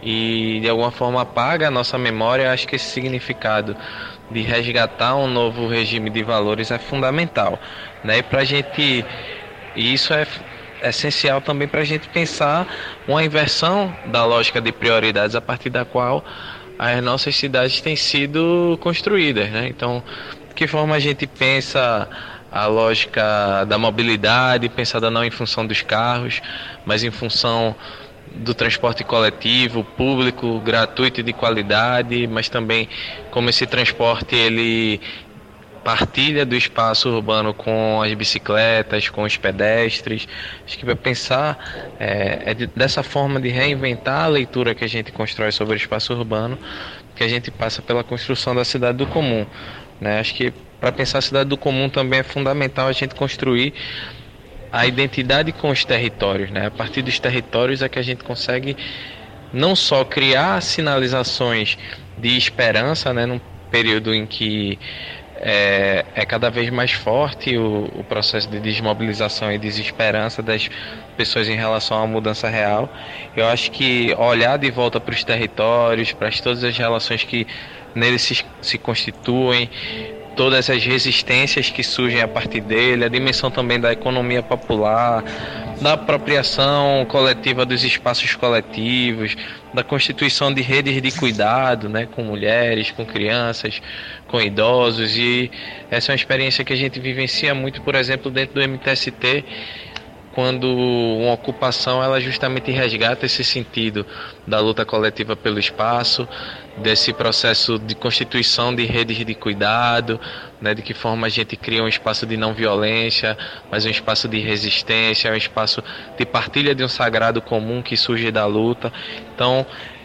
e de alguma forma apaga a nossa memória. Acho que esse significado de resgatar um novo regime de valores é fundamental, né? E para a gente, e isso é essencial também para a gente pensar uma inversão da lógica de prioridades a partir da qual as nossas cidades têm sido construídas, né? Então, de que forma a gente pensa a lógica da mobilidade, pensada não em função dos carros, mas em função do transporte coletivo, público, gratuito e de qualidade, mas também como esse transporte ele partilha do espaço urbano com as bicicletas, com os pedestres. Acho que para pensar é, é de, dessa forma de reinventar a leitura que a gente constrói sobre o espaço urbano, que a gente passa pela construção da cidade do comum, né? Acho que para pensar a cidade do comum também é fundamental a gente construir a identidade com os territórios, né? A partir dos territórios é que a gente consegue não só criar sinalizações de esperança, né? Num período em que é, é cada vez mais forte o, o processo de desmobilização e desesperança das pessoas em relação à mudança real. Eu acho que olhar de volta para os territórios, para todas as relações que neles se, se constituem, todas as resistências que surgem a partir dele, a dimensão também da economia popular, da apropriação coletiva dos espaços coletivos, da constituição de redes de cuidado, né, com mulheres, com crianças, com idosos. E essa é uma experiência que a gente vivencia muito, por exemplo, dentro do M T S T, quando uma ocupação ela justamente resgata esse sentido da luta coletiva pelo espaço, desse processo de constituição de redes de cuidado, né, de que forma a gente cria um espaço de não violência, mas um espaço de resistência, um espaço de partilha de um sagrado comum que surge da luta. Então,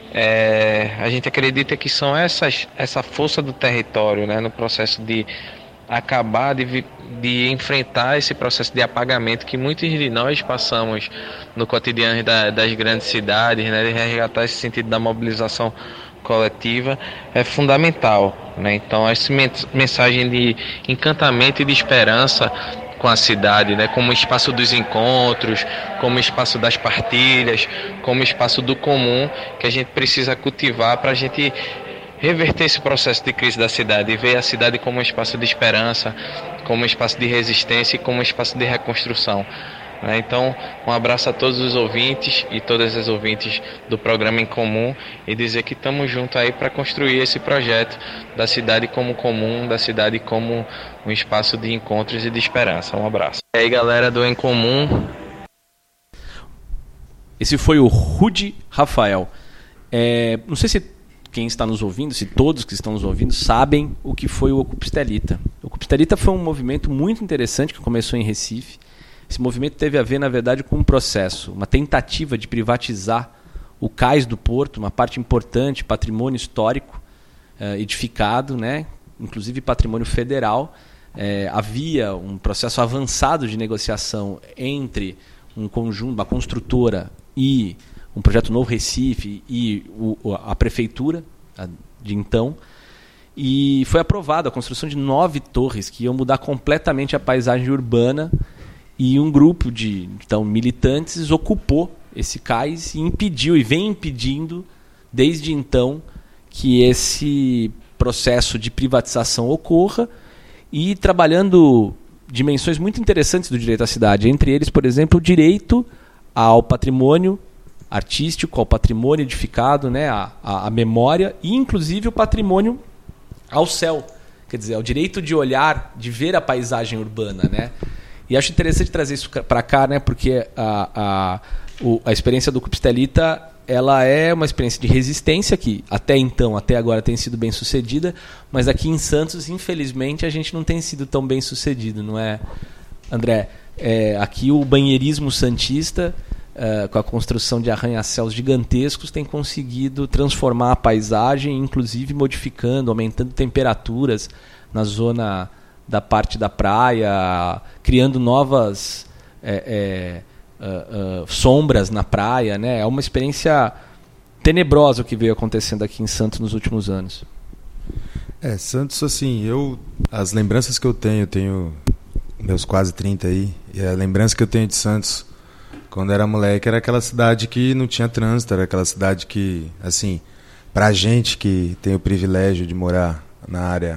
é, a gente acredita que são essas, essa força do território, né, no processo de acabar de, de enfrentar esse processo de apagamento que muitos de nós passamos no cotidiano da, das grandes cidades, né, de resgatar esse sentido da mobilização coletiva é fundamental, né? Então essa mensagem de encantamento e de esperança com a cidade, né, como espaço dos encontros, como espaço das partilhas, como espaço do comum que a gente precisa cultivar para a gente reverter esse processo de crise da cidade e ver a cidade como um espaço de esperança, como um espaço de resistência e como um espaço de reconstrução. Então, um abraço a todos os ouvintes e todas as ouvintes do programa Em Comum e dizer que estamos juntos aí para construir esse projeto da cidade como comum, da cidade como um espaço de encontros e de esperança. Um abraço. E aí, galera do Em Comum. Esse foi o Rudy Rafael. É, não sei se quem está nos ouvindo, se todos que estão nos ouvindo, sabem o que foi o Ocupa Estelita. O Ocupa Estelita foi um movimento muito interessante que começou em Recife. Esse movimento teve a ver, na verdade, com um processo, uma tentativa de privatizar o cais do porto, uma parte importante, patrimônio histórico eh, edificado, né? Inclusive patrimônio federal. Eh, havia um processo avançado de negociação entre um conjunto, uma construtora e um projeto Novo Recife e o, a prefeitura de então. E foi aprovada a construção de nove torres que iam mudar completamente a paisagem urbana. E um grupo de então, militantes ocupou esse cais e impediu, e vem impedindo, desde então, que esse processo de privatização ocorra e trabalhando dimensões muito interessantes do direito à cidade. Entre eles, por exemplo, o direito ao patrimônio artístico, ao patrimônio edificado, né, a, a, a memória e, inclusive, o patrimônio ao céu. Quer dizer, o direito de olhar, de ver a paisagem urbana, né? E acho interessante trazer isso para cá, né? Porque a, a, o, a experiência do Ocupa Estelita, ela é uma experiência de resistência que até então, até agora tem sido bem sucedida, mas aqui em Santos, infelizmente, a gente não tem sido tão bem sucedido, não é, André? É, aqui o banheirismo santista uh, com a construção de arranha-céus gigantescos, tem conseguido transformar a paisagem, inclusive modificando, aumentando temperaturas na zona da parte da praia, criando novas é, é, uh, uh, sombras na praia, né? É uma experiência tenebrosa o que veio acontecendo aqui em Santos nos últimos anos. É, Santos, assim, eu as lembranças que eu tenho, eu tenho meus quase trinta aí, e a lembrança que eu tenho de Santos quando era moleque era aquela cidade que não tinha trânsito, era aquela cidade que, assim, pra gente que tem o privilégio de morar na área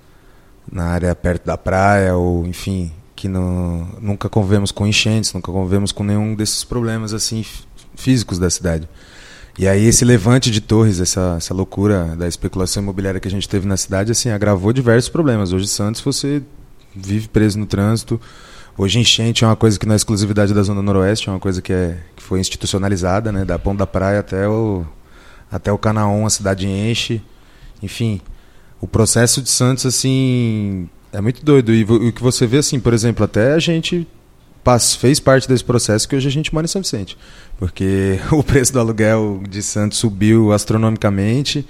na área perto da praia, ou enfim, que não, nunca convivemos com enchentes, nunca convivemos com nenhum desses problemas assim físicos da cidade. E aí esse levante de torres, essa, essa loucura da especulação imobiliária que a gente teve na cidade, assim, agravou diversos problemas. Hoje Santos você vive preso no trânsito. Hoje enchente é uma coisa que não é exclusividade da Zona Noroeste, é uma coisa que, é, que foi institucionalizada, né? Da ponta da praia até o, até o Canaã, a cidade enche. Enfim, o processo de Santos, assim, é muito doido. E o que você vê, assim, por exemplo, até a gente fez parte desse processo que hoje a gente mora em São Vicente. Porque o preço do aluguel de Santos subiu astronomicamente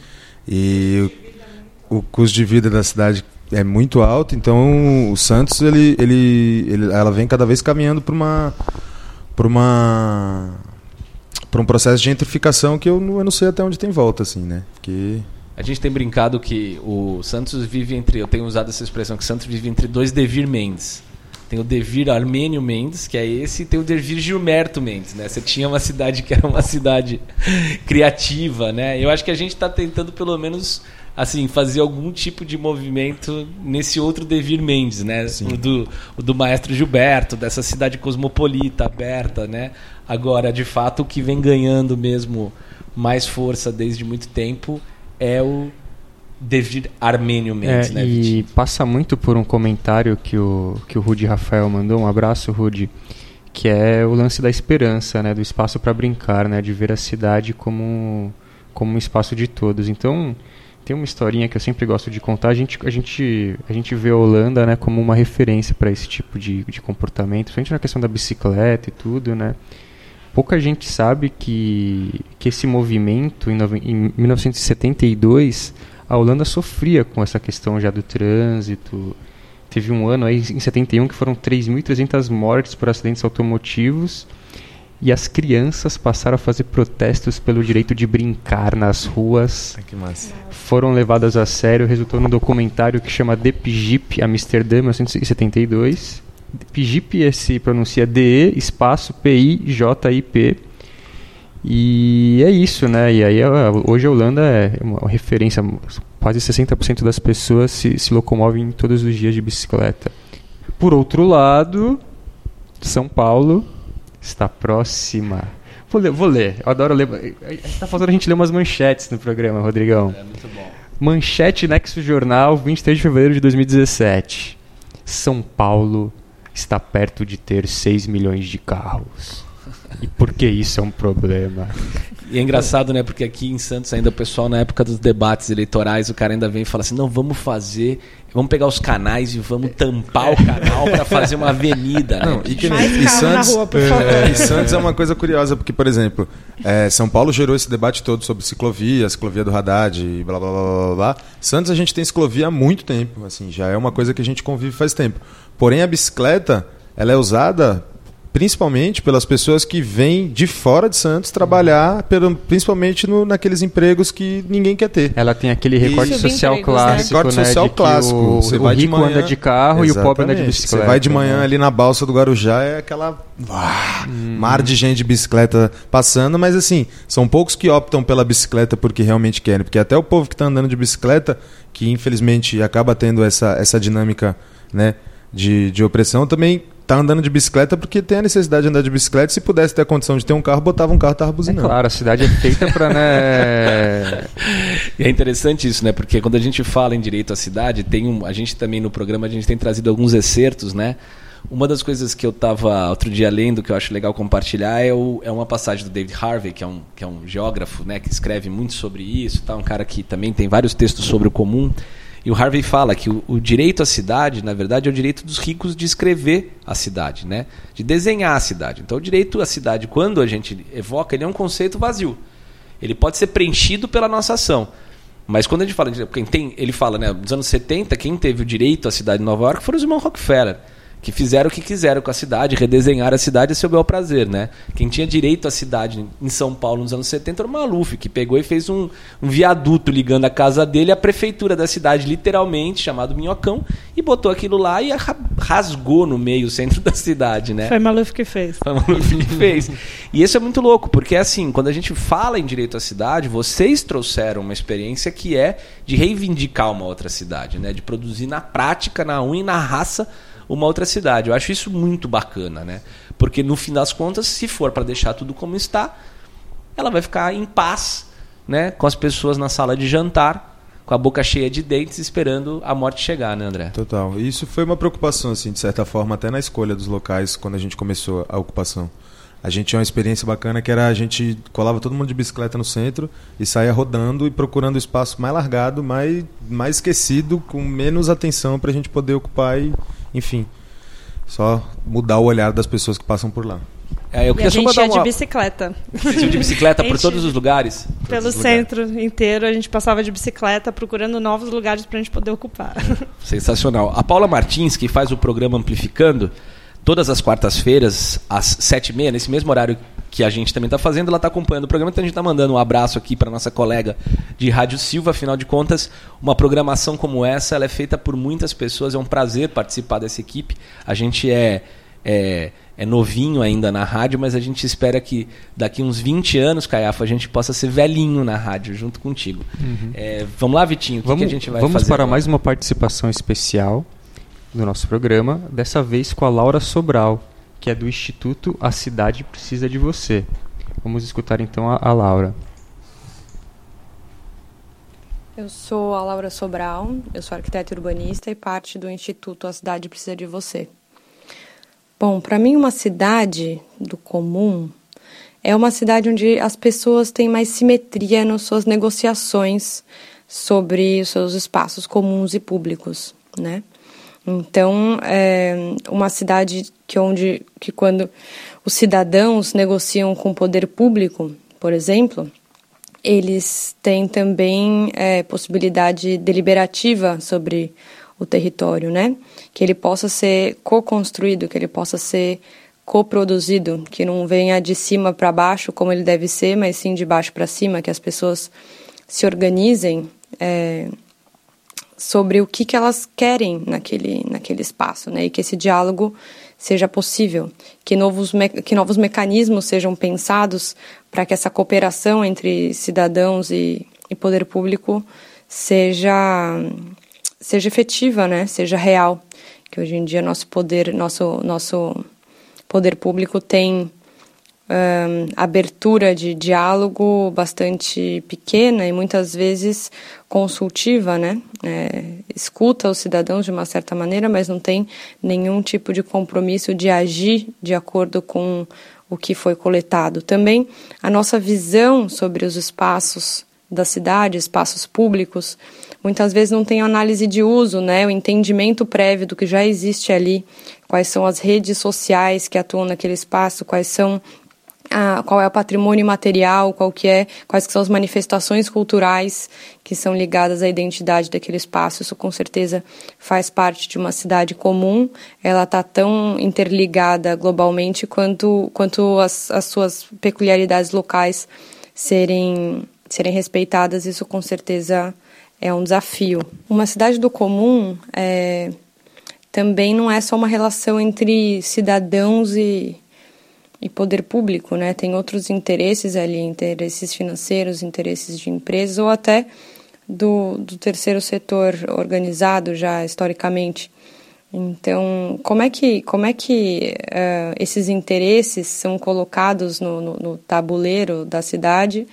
e o, o custo de vida da cidade é muito alto. Então o Santos ele, ele, ele, ela vem cada vez caminhando para uma, para uma, para um processo de gentrificação que eu não, eu não sei até onde tem volta, assim, né? Porque a gente tem brincado que o Santos vive entre, eu tenho usado essa expressão, que o Santos vive entre dois Devir Mendes. Tem o Devir Armênio Mendes, que é esse, e tem o Devir Gilberto Mendes, né? Você tinha uma cidade que era uma cidade criativa, né? Eu acho que a gente está tentando, pelo menos, assim, fazer algum tipo de movimento nesse outro Devir Mendes, né? O do, o do maestro Gilberto, dessa cidade cosmopolita, aberta, né? Agora, de fato, o que vem ganhando mesmo mais força desde muito tempo é o Devir Armênio Mendes, é, né, e Vitinho? Passa muito por um comentário que o, que o Rudy Rafael mandou, um abraço, Rudy, que é o lance da esperança, né, do espaço para brincar, né, de ver a cidade como, como um espaço de todos. Então, tem uma historinha que eu sempre gosto de contar, a gente, a gente, a gente vê a Holanda, né, como uma referência para esse tipo de, de comportamento, principalmente na questão da bicicleta e tudo, né. Pouca gente sabe que, que esse movimento, em, em mil novecentos e setenta e dois, a Holanda sofria com essa questão já do trânsito. Teve um ano aí, em setenta e um, que foram três mil e trezentas mortes por acidentes automotivos, e as crianças passaram a fazer protestos pelo direito de brincar nas ruas. que massa. Foram levadas a sério, resultou num documentário que chama De Pijip, Amsterdã, mil novecentos e setenta e dois. Pijip se pronuncia D E espaço P I J I P. E é isso, né? E aí hoje a Holanda é uma referência, quase sessenta por cento das pessoas se, se locomovem todos os dias de bicicleta. Por outro lado, São Paulo está próxima. Vou ler, vou ler. Eu adoro ler. Está fazendo a gente ler umas manchetes no programa, Rodrigão. É muito bom. Manchete Nexo Jornal, vinte e três de fevereiro de dois mil e dezessete. São Paulo está perto de ter seis milhões de carros. E por que isso é um problema? E é engraçado, né? Porque aqui em Santos ainda o pessoal, na época dos debates eleitorais, o cara ainda vem e fala assim, não, vamos fazer, vamos pegar os canais e vamos tampar o canal para fazer uma avenida. Né? Não, e, que, Mais e, carro Santos, na rua, por favor. é, e Santos é uma coisa curiosa, porque, por exemplo, é, São Paulo gerou esse debate todo sobre ciclovia, ciclovia do Haddad e blá, blá, blá, blá, blá. Santos a gente tem ciclovia há muito tempo, assim, já é uma coisa que a gente convive faz tempo. Porém, a bicicleta, ela é usada principalmente pelas pessoas que vêm de fora de Santos trabalhar, pelo, principalmente no, naqueles empregos que ninguém quer ter. Ela tem aquele recorte E... social Subempregos, clássico, né? Recorte né, social de que clássico. O, Você o vai de rico manhã... anda de carro. Exatamente. E o pobre anda de bicicleta. Você vai de manhã né? ali na balsa do Guarujá, é aquela ah, hum. mar de gente de bicicleta passando, mas assim, são poucos que optam pela bicicleta porque realmente querem, porque até o povo que está andando de bicicleta, que infelizmente acaba tendo essa, essa dinâmica, né, de, de opressão, também tá andando de bicicleta porque tem a necessidade de andar de bicicleta. Se pudesse ter a condição de ter um carro, botava um carro e tava buzinando. É claro, a cidade é feita para, né... E é interessante isso, né? Porque quando a gente fala em direito à cidade, tem um, a gente também no programa a gente tem trazido alguns excertos, né? Uma das coisas que eu estava outro dia lendo, que eu acho legal compartilhar, é, o, é uma passagem do David Harvey, que é um, que é um geógrafo, né, que escreve muito sobre isso, tá? Um cara que também tem vários textos sobre o comum. E o Harvey fala que o, o direito à cidade, na verdade, é o direito dos ricos de escrever a cidade, né? De desenhar a cidade. Então, o direito à cidade, quando a gente evoca, ele é um conceito vazio. Ele pode ser preenchido pela nossa ação. Mas quando a gente fala de... Quem tem, ele fala, né, nos anos setenta, quem teve o direito à cidade de Nova York foram os irmãos Rockefeller, que fizeram o que quiseram com a cidade, redesenharam a cidade a seu bel prazer, né? Quem tinha direito à cidade em São Paulo nos anos setenta era o Maluf, que pegou e fez um, um viaduto ligando a casa dele à prefeitura da cidade, literalmente, chamado Minhocão, e botou aquilo lá e rasgou no meio o centro da cidade, né? Foi Maluf que fez. Foi Maluf que fez. E isso é muito louco, porque assim, quando a gente fala em direito à cidade, vocês trouxeram uma experiência que é de reivindicar uma outra cidade, né? De produzir na prática, na unha e na raça, uma outra cidade. Eu acho isso muito bacana, né? Porque no fim das contas, se for para deixar tudo como está, ela vai ficar em paz, né? Com as pessoas na sala de jantar, com a boca cheia de dentes, esperando a morte chegar, né, André? Total. E isso foi uma preocupação, assim, de certa forma, até na escolha dos locais, quando a gente começou a ocupação. A gente tinha uma experiência bacana que era a gente colava todo mundo de bicicleta no centro e saía rodando e procurando o espaço mais largado, mais, mais esquecido, com menos atenção para a gente poder ocupar e, enfim, só mudar o olhar das pessoas que passam por lá. É, eu e a gente ia uma... de bicicleta. Vocês iam de bicicleta por todos os lugares? Pelo os centro lugares. inteiro a gente passava de bicicleta procurando novos lugares para a gente poder ocupar. Sensacional. A Paula Martins, que faz o programa Amplificando, todas as quartas-feiras, às sete e meia, nesse mesmo horário que a gente também está fazendo, ela está acompanhando o programa, então a gente está mandando um abraço aqui para nossa colega de Rádio Silva. Afinal de contas, uma programação como essa, ela é feita por muitas pessoas, é um prazer participar dessa equipe. A gente é, é, é novinho ainda na rádio, mas a gente espera que daqui uns vinte anos, Caiafa, a gente possa ser velhinho na rádio junto contigo. Uhum. É, vamos lá, Vitinho, o que, vamos, que a gente vai vamos fazer? Vamos para agora? mais uma participação especial do nosso programa, dessa vez com a Laura Sobral, que é do Instituto A Cidade Precisa de Você. Vamos escutar então a, a Laura. Eu sou a Laura Sobral, eu sou arquiteta urbanista e parte do Instituto A Cidade Precisa de Você. Bom, para mim uma cidade do comum é uma cidade onde as pessoas têm mais simetria nas suas negociações sobre os seus espaços comuns e públicos, né? Então, é uma cidade que, onde, que quando os cidadãos negociam com o poder público, por exemplo, eles têm também é, possibilidade deliberativa sobre o território, né? Que ele possa ser co-construído, que ele possa ser coproduzido, que não venha de cima para baixo como ele deve ser, mas sim de baixo para cima, que as pessoas se organizem é, sobre o que, que elas querem naquele, naquele espaço, né? E que esse diálogo seja possível, que novos, me, que novos mecanismos sejam pensados para que essa cooperação entre cidadãos e, e poder público seja, seja efetiva, né? Seja real, que hoje em dia nosso poder, nosso, nosso poder público tem Um, abertura de diálogo bastante pequena e muitas vezes consultiva, né? É, escuta os cidadãos de uma certa maneira, mas não tem nenhum tipo de compromisso de agir de acordo com o que foi coletado. Também a nossa visão sobre os espaços da cidade, espaços públicos, muitas vezes não tem análise de uso, né? O entendimento prévio do que já existe ali, quais são as redes sociais que atuam naquele espaço, quais são Ah, qual é o patrimônio material, qual que é, quais que são as manifestações culturais que são ligadas à identidade daquele espaço. Isso com certeza faz parte de uma cidade comum, ela está tão interligada globalmente quanto, quanto as, as suas peculiaridades locais serem, serem respeitadas. Isso com certeza é um desafio. Uma cidade do comum é, também não é só uma relação entre cidadãos e e poder público, né? Tem outros interesses ali, interesses financeiros, interesses de empresas ou até do, do terceiro setor organizado já historicamente. Então, como é que, como é que uh, esses interesses são colocados no, no, no tabuleiro da cidade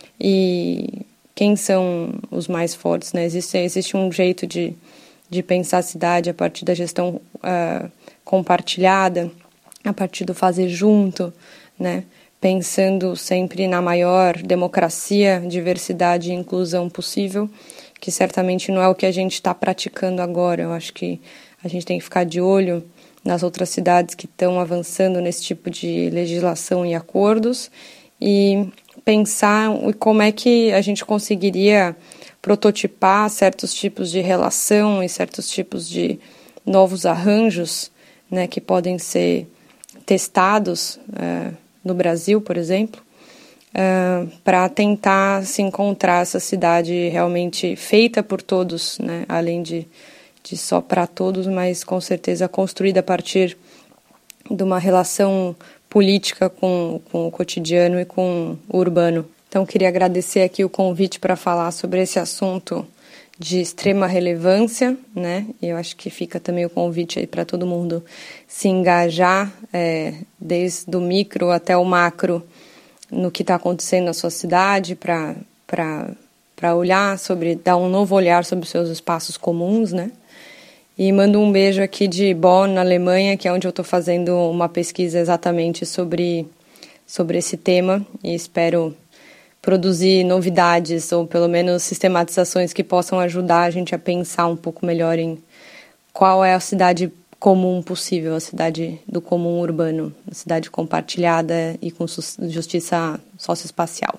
e quem são os mais fortes, né? Existe, existe um jeito de, de pensar a cidade a partir da gestão uh, compartilhada, a partir do fazer junto, né? Pensando sempre na maior democracia, diversidade e inclusão possível, que certamente não é o que a gente está praticando agora. Eu acho que a gente tem que ficar de olho nas outras cidades que estão avançando nesse tipo de legislação e acordos e pensar como é que a gente conseguiria prototipar certos tipos de relação e certos tipos de novos arranjos, né, que podem ser testados uh, no Brasil, por exemplo, uh, para tentar se encontrar essa cidade realmente feita por todos, né, além de, de só para todos, mas com certeza construída a partir de uma relação política com, com o cotidiano e com o urbano. Então, queria agradecer aqui o convite para falar sobre esse assunto de extrema relevância, né? E eu acho que fica também o convite aí para todo mundo se engajar, é, desde o micro até o macro, no que está acontecendo na sua cidade, para para olhar sobre, dar um novo olhar sobre os seus espaços comuns, né? E mando um beijo aqui de Bonn, na Alemanha, que é onde eu estou fazendo uma pesquisa exatamente sobre, sobre esse tema, e espero produzir novidades ou pelo menos sistematizações que possam ajudar a gente a pensar um pouco melhor em qual é a cidade comum possível, a cidade do comum urbano, a cidade compartilhada e com justiça socioespacial.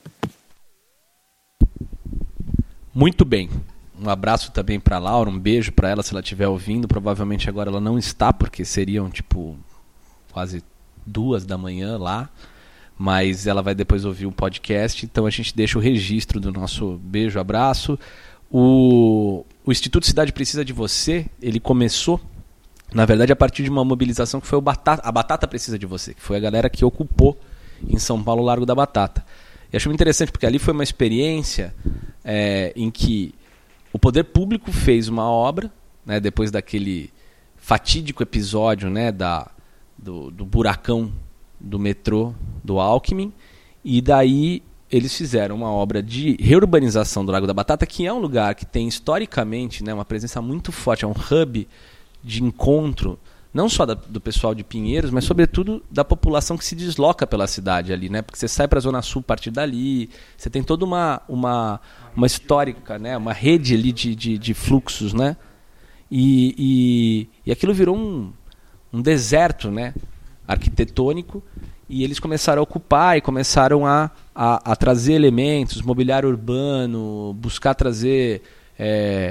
Muito bem. Um abraço também para a Laura, um beijo para ela se ela estiver ouvindo. Provavelmente agora ela não está, porque seriam tipo quase duas da manhã lá. Mas ela vai depois ouvir o podcast, então a gente deixa o registro do nosso beijo, abraço. O, o Instituto Cidade Precisa de Você, ele começou, na verdade, a partir de uma mobilização que foi o Batata, a Batata Precisa de Você, que foi a galera que ocupou em São Paulo o Largo da Batata. E achei interessante porque ali foi uma experiência é, em que o poder público fez uma obra, né, depois daquele fatídico episódio, né, da, do, do buracão do metrô do Alckmin, e daí eles fizeram uma obra de reurbanização do Largo da Batata, que é um lugar que tem historicamente, né, uma presença muito forte, é um hub de encontro, não só da, do pessoal de Pinheiros, mas sobretudo da população que se desloca pela cidade ali, né, porque você sai para a Zona Sul a partir dali, você tem toda uma, uma, uma histórica, né, uma rede ali de, de, de fluxos, né, e, e, e aquilo virou um, um deserto, né, arquitetônico, e eles começaram a ocupar e começaram a, a, a trazer elementos, mobiliário urbano, buscar trazer é,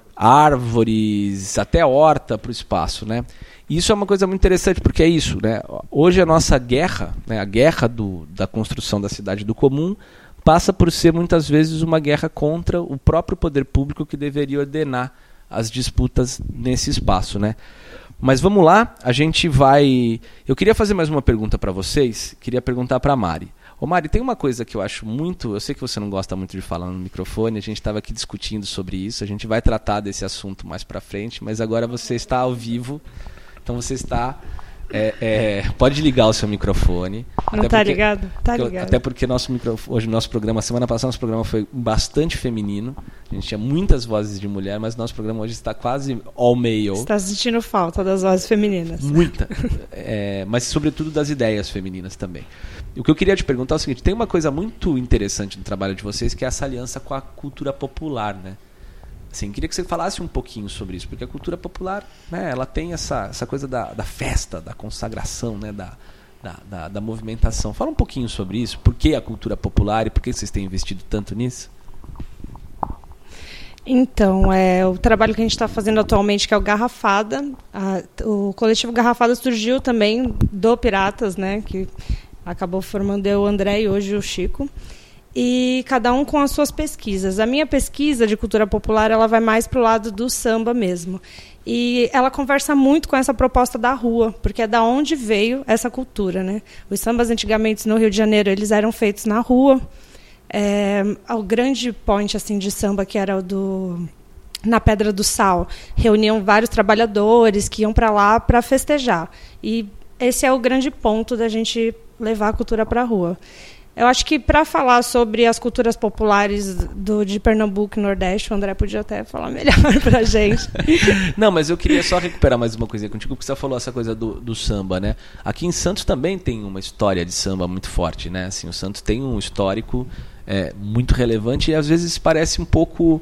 árvores, até horta para o espaço, né? E isso é uma coisa muito interessante, porque é isso, né? Hoje a nossa guerra, né, a guerra do, da construção da cidade do comum, passa por ser muitas vezes uma guerra contra o próprio poder público que deveria ordenar as disputas nesse espaço, né? Mas vamos lá, a gente vai... Eu queria fazer mais uma pergunta para vocês, queria perguntar para a Mari. Ô Mari, tem uma coisa que eu acho muito... Eu sei que você não gosta muito de falar no microfone, a gente estava aqui discutindo sobre isso, a gente vai tratar desse assunto mais para frente, mas agora você está ao vivo, então você está... É, é, pode ligar o seu microfone. Não está ligado? Tá ligado. Até porque nosso microfone, hoje nosso programa, semana passada nosso programa foi bastante feminino. A gente tinha muitas vozes de mulher, mas nosso programa hoje está quase all male. Você está sentindo falta das vozes femininas? Muita. É, mas sobretudo das ideias femininas também. E o que eu queria te perguntar é o seguinte: tem uma coisa muito interessante no trabalho de vocês, que é essa aliança com a cultura popular, né? Assim, queria que você falasse um pouquinho sobre isso, porque a cultura popular, né, ela tem essa, essa coisa da, da festa, da consagração, né, da, da, da, da movimentação. Fala um pouquinho sobre isso, por que a cultura popular e por que vocês têm investido tanto nisso? Então, é, o trabalho que a gente está fazendo atualmente, que é o Garrafada, a, o coletivo Garrafada surgiu também do Piratas, né, que acabou formando eu, o André e hoje o Chico. E cada um com as suas pesquisas. A minha pesquisa de cultura popular, ela vai mais para o lado do samba mesmo. E ela conversa muito com essa proposta da rua, porque é da onde veio essa cultura, né? Os sambas antigamente no Rio de Janeiro, eles eram feitos na rua. É, o grande point assim, de samba, que era o do... na Pedra do Sal, reuniam vários trabalhadores que iam para lá para festejar. E esse é o grande ponto da gente levar a cultura para a rua. Eu acho que, para falar sobre as culturas populares do, de Pernambuco e Nordeste, o André podia até falar melhor para a gente. Não, mas eu queria só recuperar mais uma coisinha contigo, porque você falou essa coisa do, do samba, né? Aqui em Santos também tem uma história de samba muito forte, né? Assim, o Santos tem um histórico é, muito relevante e, às vezes, parece um pouco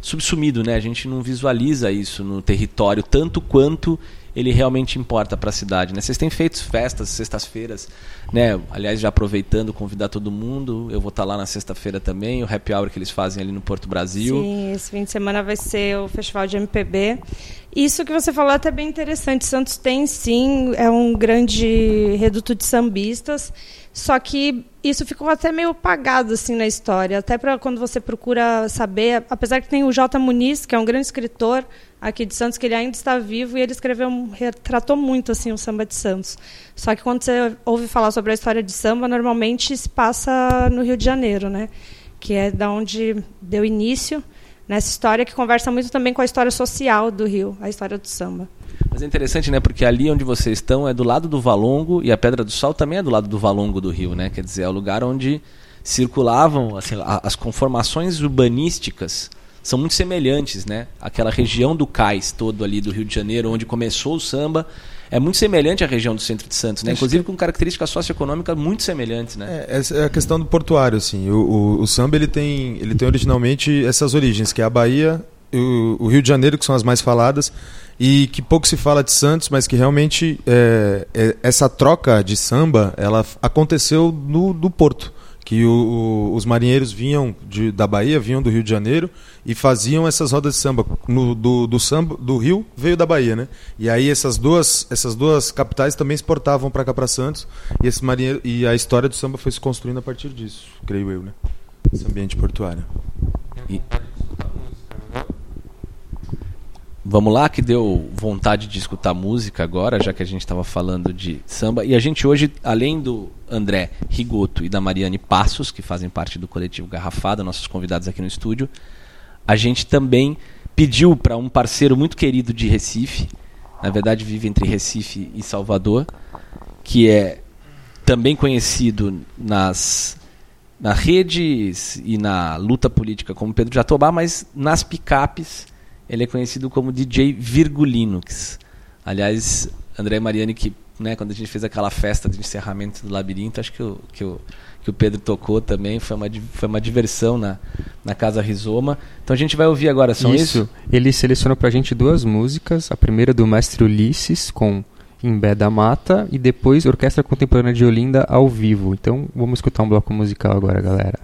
subsumido, né? A gente não visualiza isso no território tanto quanto ele realmente importa para a cidade, né? Vocês têm feito festas, sextas-feiras, né? Aliás, já aproveitando, convidar todo mundo, eu vou estar lá na sexta-feira também, o happy hour que eles fazem ali no Porto Brasil. Sim, esse fim de semana vai ser o Festival de M P B. Isso que você falou é até bem interessante. Santos tem, sim, é um grande reduto de sambistas, só que isso ficou até meio apagado assim, na história. Até para quando você procura saber, apesar que tem o J. Muniz, que é um grande escritor aqui de Santos, que ele ainda está vivo, e ele escreveu, retratou muito assim, o samba de Santos. Só que quando você ouve falar sobre a história de samba, normalmente se passa no Rio de Janeiro, né? Que é da onde deu início nessa história, que conversa muito também com a história social do Rio, a história do samba. Mas é interessante, né? Porque ali onde vocês estão é do lado do Valongo, e a Pedra do Sal também é do lado do Valongo do Rio, né? Quer dizer, é o lugar onde circulavam assim, as conformações urbanísticas são muito semelhantes, né? Aquela região do cais todo ali do Rio de Janeiro, onde começou o samba, é muito semelhante à região do centro de Santos, né? Inclusive com características socioeconômicas muito semelhantes, né? É, essa é a questão do portuário, assim. O, o, o samba ele tem, ele tem originalmente essas origens, que é a Bahia, o, o Rio de Janeiro, que são as mais faladas, e que pouco se fala de Santos, mas que realmente é, é, essa troca de samba, ela aconteceu no do Porto. Que o, o, os marinheiros vinham de, da Bahia, vinham do Rio de Janeiro e faziam essas rodas de samba. No, do, do samba do Rio veio da Bahia, né? E aí essas duas, essas duas capitais também exportavam para cá, para Santos, e, esse marinheiro, e a história do samba foi se construindo a partir disso, creio eu, né? Esse ambiente portuário. E... Vamos lá, que deu vontade de escutar música agora, já que a gente estava falando de samba. E a gente hoje, além do André Rigoto e da Mariane Passos, que fazem parte do coletivo Garrafada, nossos convidados aqui no estúdio, a gente também pediu para um parceiro muito querido de Recife, na verdade vive entre Recife e Salvador, que é também conhecido nas, nas redes e na luta política como Pedro Jatobá, mas nas picapes ele é conhecido como D J Virgulinux. Aliás, André e Mariane, que, né, quando a gente fez aquela festa de encerramento do Labirinto, acho que o, que o, que o Pedro tocou também, foi uma, foi uma diversão na, na Casa Rizoma. Então a gente vai ouvir agora, são isso? Isso, ele selecionou pra gente duas músicas, a primeira do mestre Ulisses, com Imbé da Mata, e depois Orquestra Contemporânea de Olinda ao vivo. Então vamos escutar um bloco musical agora, galera.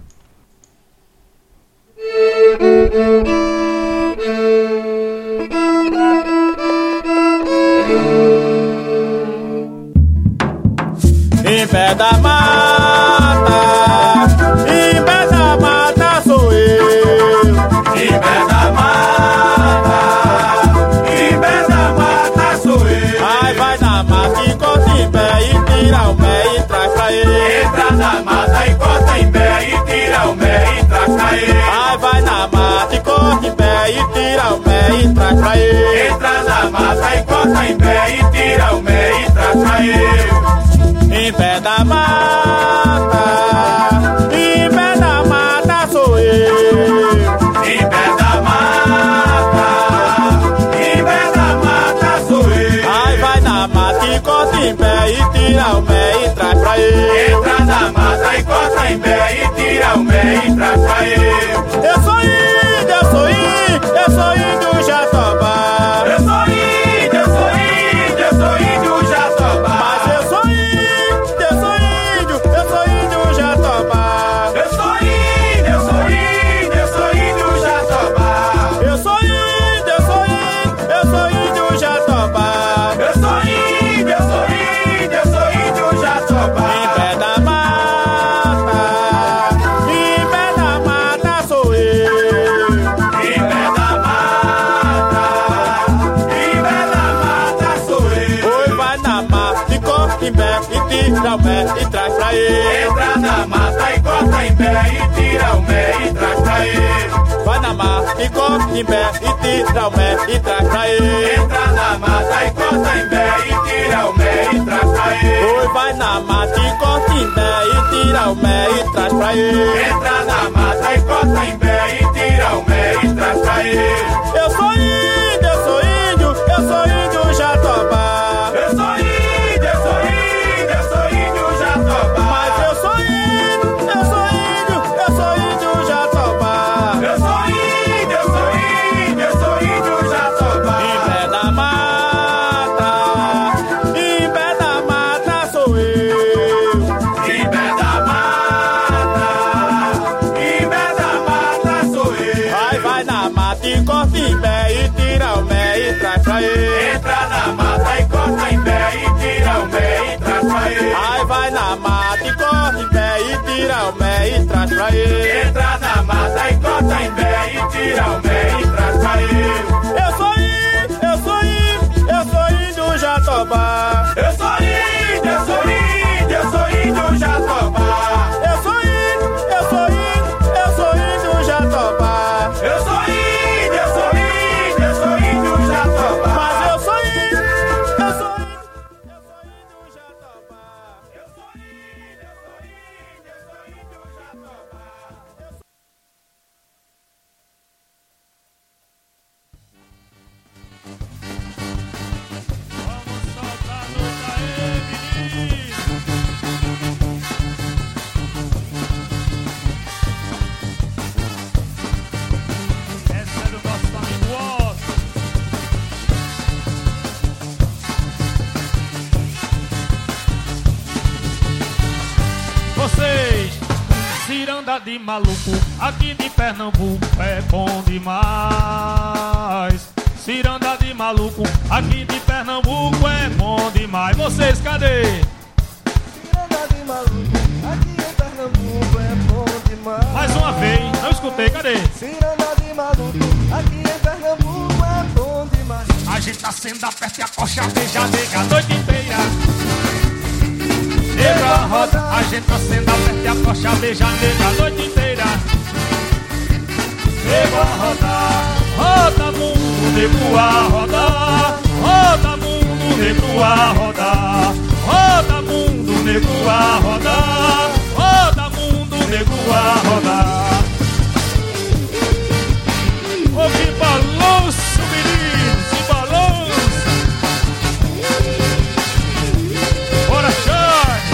Em pé da mata, em pé da mata sou eu. Em pé da mata, em pé da mata sou eu. Ai, vai na mata e corta em pé e tira o pé e traz pra ele. Entra na mata e corta em pé e tira o pé e traz pra ele. Ai, vai na mata e corta em pé e tira o pé e traz pra ele. Entra na mata e corta em pé e tira o pé e traz pra ele. Em pé da mata, em pé da mata sou eu. Em pé da mata, em pé da mata sou eu. Ai, vai na mata e corta em pé e tira o pé e traz pra ele. Entra na mata e corta em pé e tira o pé e traz pra ele. Eu sou índio, eu sou índio, eu sou índio Jatobá. Eu sou índio, eu sou índio, eu sou índio Jatobá. Mas eu sou índio. Tira o pé e traz pra ele. Entra na mata e corta em pé e tira o pé e traz pra ele. Vai na mata e corta em pé e tira o pé e traz pra ele. Entra na mata e corta em pé e tira o pé e traz pra ele. Oi, vai na mata e corta em pé e tira o pé e traz pra ele. Entra na mata e corta em pé e tira o pé e traz pra ele. Eu sou índio, eu sou índio, eu sou índio Jatobá. Eu sou índio, eu sou índio, eu sou índio Jatobá. Mas eu sou índio, eu sou índio, eu sou índio Jatobá. Eu sou índio, eu sou índio. tira o mé e traz pra eu. Eu sou índio, eu sou índio, eu sou índio Jatobá. Eu sou índio, eu sou índio, eu sou índio Jatobá. Eu sou índio, eu sou índio, eu sou índio Jatobá. Eu sou índio, eu sou índio, eu sou índio Jatobá. Mas eu sou índio, eu sou índio, eu sou índio Jatobá. Eu sou índio, eu sou índio, eu sou índio Jatobá. Essa é do nosso amigo Otto. Vocês, ciranda de maluco, aqui de Pernambuco é bom demais. Ciranda de maluco, aqui de Pernambuco é bom demais. Vocês, cadê? Ciranda de maluco, aqui em Pernambuco é bom demais. Mais uma vez, não escutei, cadê? Ciranda de maluco, aqui em Pernambuco é bom demais. A gente tá sendo aperta e a coxa beija nega a noite inteira. Nega roda, a gente tá sendo aperta e a coxa beija nega a noite inteira. Nega roda, roda mundo, nego a rodar. Roda mundo, nego a rodar. Roda mundo, nego a rodar. Roda mundo, nego a rodar. Ô que balanço, menino, que balanço. Bora, Charles.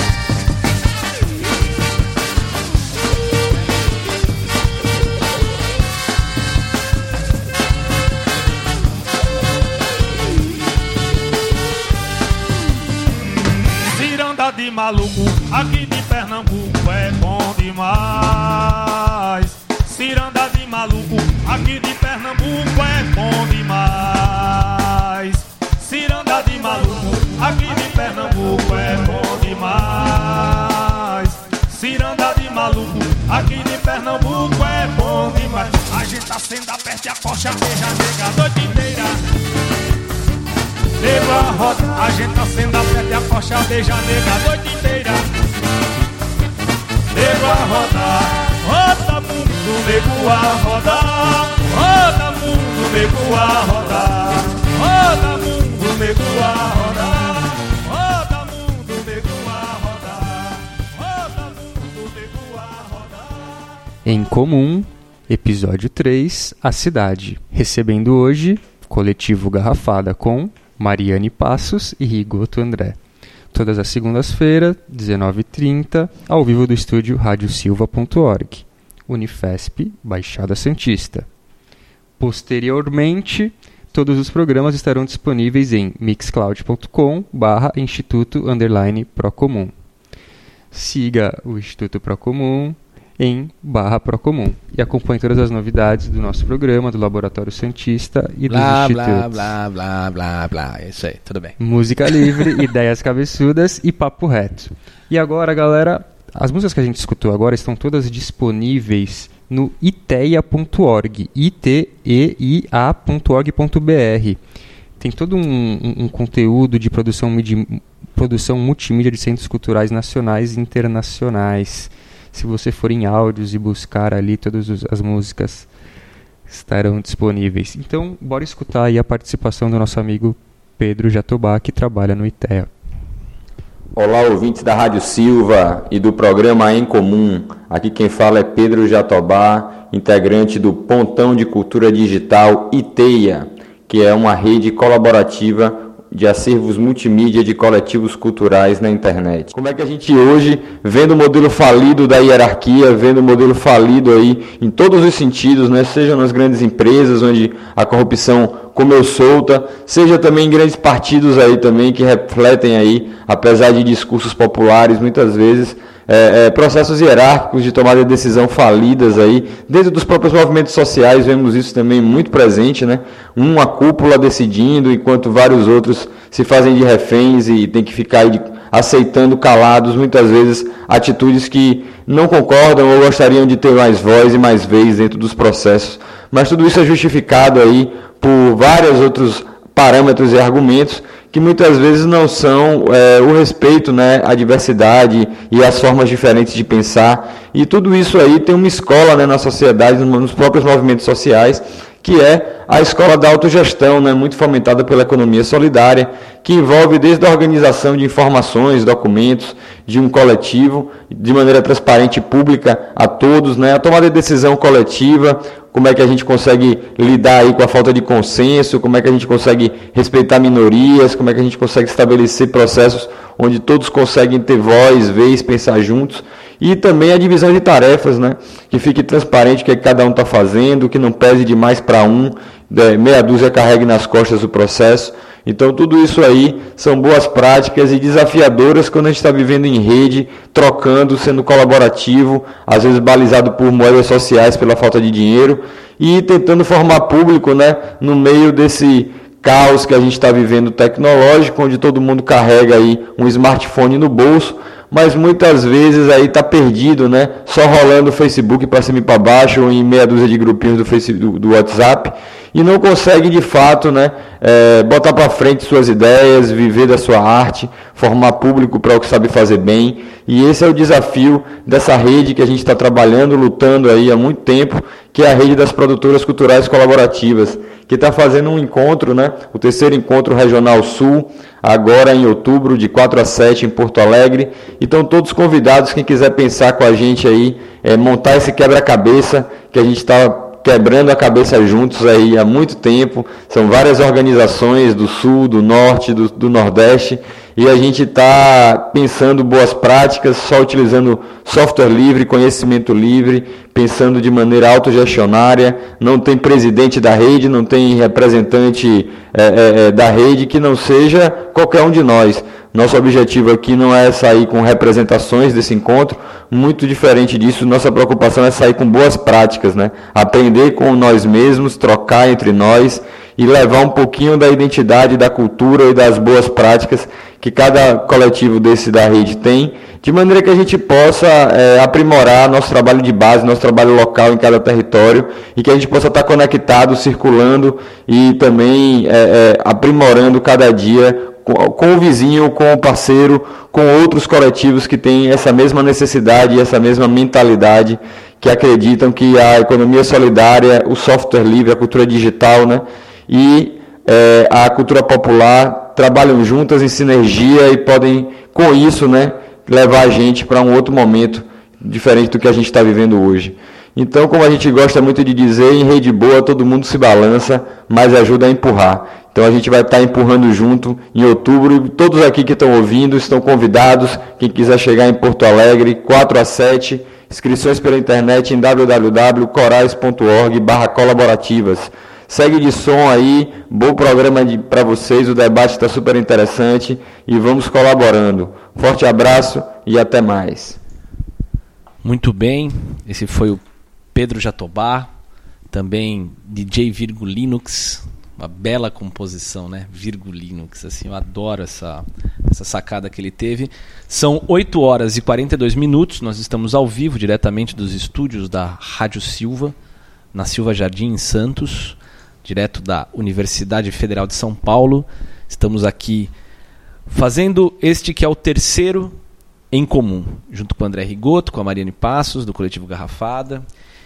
Ciranda de maluco, aqui de Pernambuco é bom demais. Ciranda de maluco, aqui de Pernambuco é bom demais. Ciranda de maluco, aqui de Pernambuco é bom demais. Ciranda de maluco, aqui de Pernambuco é bom demais. A gente tá sendo aperta e a coxa beija nega a noite inteira. Nego a roda, a gente tá sendo aperta e a coxa beija nega a noite inteira. Nego a rodar, roda mundo, nego a rodar. Roda mundo, nego a rodar. Roda mundo, nego a rodar. Roda mundo, nego a rodar. Roda mundo, nego a rodar. Em Comum, episódio três, A Cidade. Recebendo hoje, Coletivo Garrafada com Mariane Passos e Rigoto André. Todas as segundas-feiras, dezenove e trinta, ao vivo do estúdio rádio silva ponto org, Unifesp, Baixada Santista. Posteriormente, todos os programas estarão disponíveis em mixcloud ponto com barra Instituto Underline Procomum. Siga o Instituto Procomum em barra Procomum e acompanhe todas as novidades do nosso programa, do Laboratório Santista e blá, dos institutos. Blá, blá, blá, blá, blá. É isso aí, tudo bem. Música livre, ideias cabeçudas e papo reto. E agora, galera, as músicas que a gente escutou agora estão todas disponíveis no iteia ponto org, i t e i a ponto org ponto b r. Tem todo um, um, um conteúdo de produção, de, produção multimídia de centros culturais nacionais e internacionais. Se você for em áudios e buscar ali, todas as músicas estarão disponíveis. Então, bora escutar aí a participação do nosso amigo Pedro Jatobá, que trabalha no iteia. Olá, ouvintes da Rádio Silva e do programa Em Comum. Aqui quem fala é Pedro Jatobá, integrante do Pontão de Cultura Digital iteia, que é uma rede colaborativa de acervos multimídia de coletivos culturais na internet. Como é que a gente hoje, vendo o modelo falido da hierarquia, vendo o modelo falido aí em todos os sentidos, né, seja nas grandes empresas, onde a corrupção comeu solta, seja também em grandes partidos aí também que refletem aí, apesar de discursos populares, muitas vezes, É, é, processos hierárquicos de tomada de decisão falidas aí, dentro dos próprios movimentos sociais, vemos isso também muito presente, né? Uma cúpula decidindo, enquanto vários outros se fazem de reféns e tem que ficar aí de, aceitando calados, muitas vezes, atitudes que não concordam ou gostariam de ter mais voz e mais vez dentro dos processos Mas tudo isso é justificado aí por vários outros parâmetros e argumentos que muitas vezes não são é, o respeito, né, à diversidade e às formas diferentes de pensar. E tudo isso aí tem uma escola, né, na sociedade, nos próprios movimentos sociais, que é a escola da autogestão, né, muito fomentada pela economia solidária, que envolve desde a organização de informações, documentos, de um coletivo, de maneira transparente e pública a todos, né, a tomada de decisão coletiva, como é que a gente consegue lidar aí com a falta de consenso, como é que a gente consegue respeitar minorias, como é que a gente consegue estabelecer processos onde todos conseguem ter voz, vez, pensar juntos. E também a divisão de tarefas, né? Que fique transparente o que, é que cada um está fazendo, que não pese demais para um, meia dúzia carregue nas costas o processo. Então tudo isso aí são boas práticas e desafiadoras quando a gente está vivendo em rede, trocando, sendo colaborativo, às vezes balizado por moedas sociais pela falta de dinheiro e tentando formar público, né? No meio desse caos que a gente está vivendo tecnológico, onde todo mundo carrega aí um smartphone no bolso, mas muitas vezes aí está perdido, né? Só rolando o Facebook para cima e para baixo, ou em meia dúzia de grupinhos do, Facebook, do, do WhatsApp, e não consegue de fato, né, é, botar para frente suas ideias, viver da sua arte, formar público para o que sabe fazer bem. E esse é o desafio dessa rede que a gente está trabalhando, lutando aí há muito tempo, que é a rede das produtoras culturais colaborativas, que está fazendo um encontro, né, o terceiro encontro regional sul, agora em outubro, de quatro a sete em Porto Alegre. E estão todos convidados, quem quiser pensar com a gente aí, é, montar esse quebra-cabeça que a gente está quebrando a cabeça juntos aí há muito tempo. São várias organizações do Sul, do Norte, do, do Nordeste, e a gente está pensando boas práticas, só utilizando software livre, conhecimento livre, pensando de maneira autogestionária. Não tem presidente da rede, não tem representante é, é, da rede que não seja qualquer um de nós. Nosso objetivo aqui não é sair com representações desse encontro, muito diferente disso. Nossa preocupação é sair com boas práticas, né? Aprender com nós mesmos, trocar entre nós e levar um pouquinho da identidade, da cultura e das boas práticas que cada coletivo desse da rede tem, de maneira que a gente possa é, aprimorar nosso trabalho de base, nosso trabalho local em cada território, e que a gente possa estar conectado, circulando e também é, é, aprimorando cada dia com o vizinho, com o parceiro, com outros coletivos que têm essa mesma necessidade e essa mesma mentalidade, que acreditam que a economia solidária, o software livre, a cultura digital, né, e é, a cultura popular trabalham juntas em sinergia e podem, com isso, né, levar a gente para um outro momento diferente do que a gente está vivendo hoje. Então, como a gente gosta muito de dizer, em rede boa todo mundo se balança, mas ajuda a empurrar. Então a gente vai estar empurrando junto em outubro. Todos aqui que estão ouvindo estão convidados. Quem quiser chegar em Porto Alegre, quatro a sete, inscrições pela internet em w w w ponto corais ponto org barra colaborativas. Segue de som aí, bom programa para vocês, o debate está super interessante e vamos colaborando. Forte abraço e até mais. Muito bem, esse foi o Pedro Jatobá, também D J Virgo Linux. Uma bela composição, né? Virgo Linux, assim, eu adoro essa, essa sacada que ele teve. São oito horas e quarenta e dois minutos, nós estamos ao vivo, diretamente dos estúdios da Rádio Silva, na Silva Jardim, em Santos, direto da Universidade Federal de São Paulo. Estamos aqui fazendo este que é o terceiro Em Comum, junto com o André Rigoto, com a Mariane Passos, do Coletivo Garrafada.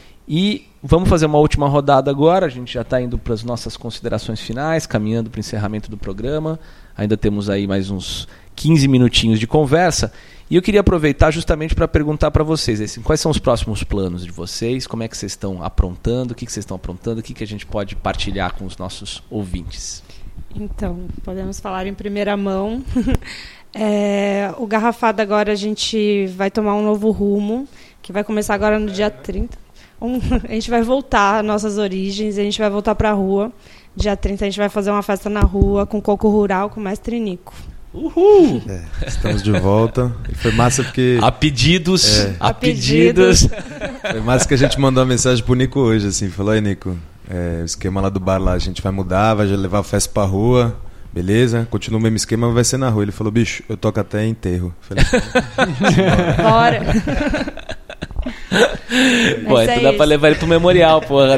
E vamos fazer uma última rodada agora, a gente já está indo para as nossas considerações finais, caminhando para o encerramento do programa. Ainda temos aí mais uns quinze minutinhos de conversa. E eu queria aproveitar justamente para perguntar para vocês, assim, quais são os próximos planos de vocês, como é que vocês estão aprontando, o que, que vocês estão aprontando, o que, que a gente pode partilhar com os nossos ouvintes. Então, podemos falar em primeira mão. é, o Garrafada agora a gente vai tomar um novo rumo, que vai começar agora no dia trinta. Um, a gente vai voltar às nossas origens, a gente vai voltar para a rua. Dia trinta a gente vai fazer uma festa na rua com coco rural com o mestre Nico. Uhul! É, estamos de volta. E foi massa porque... A pedidos, é, a pedidos. Foi massa que a gente mandou uma mensagem pro Nico hoje, assim, falou, aí Nico, é, o esquema lá do bar lá, a gente vai mudar, vai levar a festa pra rua, beleza? Continua o mesmo esquema, mas vai ser na rua. Ele falou, bicho, eu toco até enterro. Eu falei, bora! Pô, então é dá isso. Pra levar ele pro memorial, porra.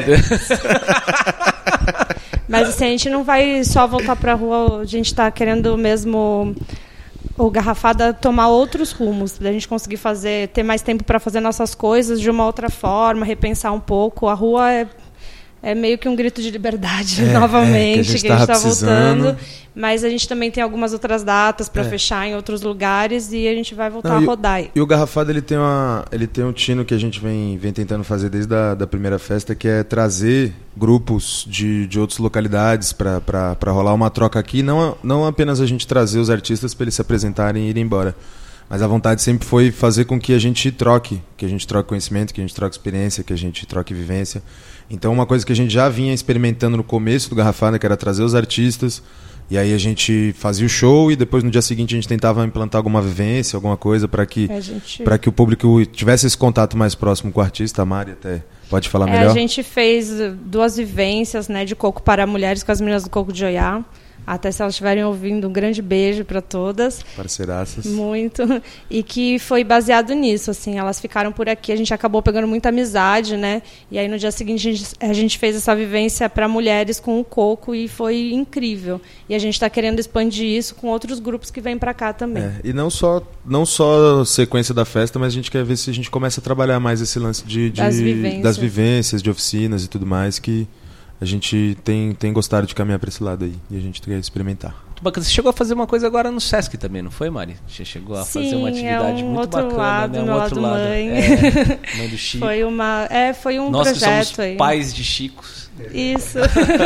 Mas assim, a gente não vai só voltar pra rua, a gente tá querendo mesmo o Garrafada tomar outros rumos, pra gente conseguir fazer, ter mais tempo para fazer nossas coisas de uma outra forma, repensar um pouco. A rua é, é meio que um grito de liberdade, é, novamente, é, que a gente está voltando. Mas a gente também tem algumas outras datas para é. fechar em outros lugares e a gente vai voltar Não, a rodar. E, e o Garrafada ele tem, uma, ele tem um tino que a gente vem, vem tentando fazer desde a da primeira festa, que é trazer grupos de, de outras localidades para rolar uma troca aqui. Não, não apenas a gente trazer os artistas para eles se apresentarem e ir embora. Mas a vontade sempre foi fazer com que a gente troque, que a gente troque conhecimento, que a gente troque experiência, que a gente troque vivência. Então uma coisa que a gente já vinha experimentando no começo do Garrafada, que era trazer os artistas. E aí a gente fazia o show e depois no dia seguinte a gente tentava implantar alguma vivência, alguma coisa para que, gente... para que o público tivesse esse contato mais próximo com o artista. A Mari até pode falar é, melhor. A gente fez duas vivências, né, de coco para mulheres com as meninas do Coco de Oiá. Até se elas estiverem ouvindo, um grande beijo para todas. Parceiraças. Muito. E que foi baseado nisso, assim. Elas ficaram por aqui, a gente acabou pegando muita amizade, né? E aí no dia seguinte a gente, a gente fez essa vivência para mulheres com o coco e foi incrível. E a gente está querendo expandir isso com outros grupos que vêm para cá também. É, e não só, não só sequência da festa, mas a gente quer ver se a gente começa a trabalhar mais esse lance de, de, das, vivências. das vivências, de oficinas e tudo mais, que a gente tem, tem gostado de caminhar para esse lado aí. E a gente quer experimentar. Muito bacana. Você chegou a fazer uma coisa agora no Sesc também, não foi, Mari? Você chegou a Sim, fazer uma atividade é um muito outro bacana, lado, né? Um meu outro lado lado. mãe. É, mãe do Chico. Foi, uma, é, foi um Nós projeto que somos aí. pais de Chicos. Isso.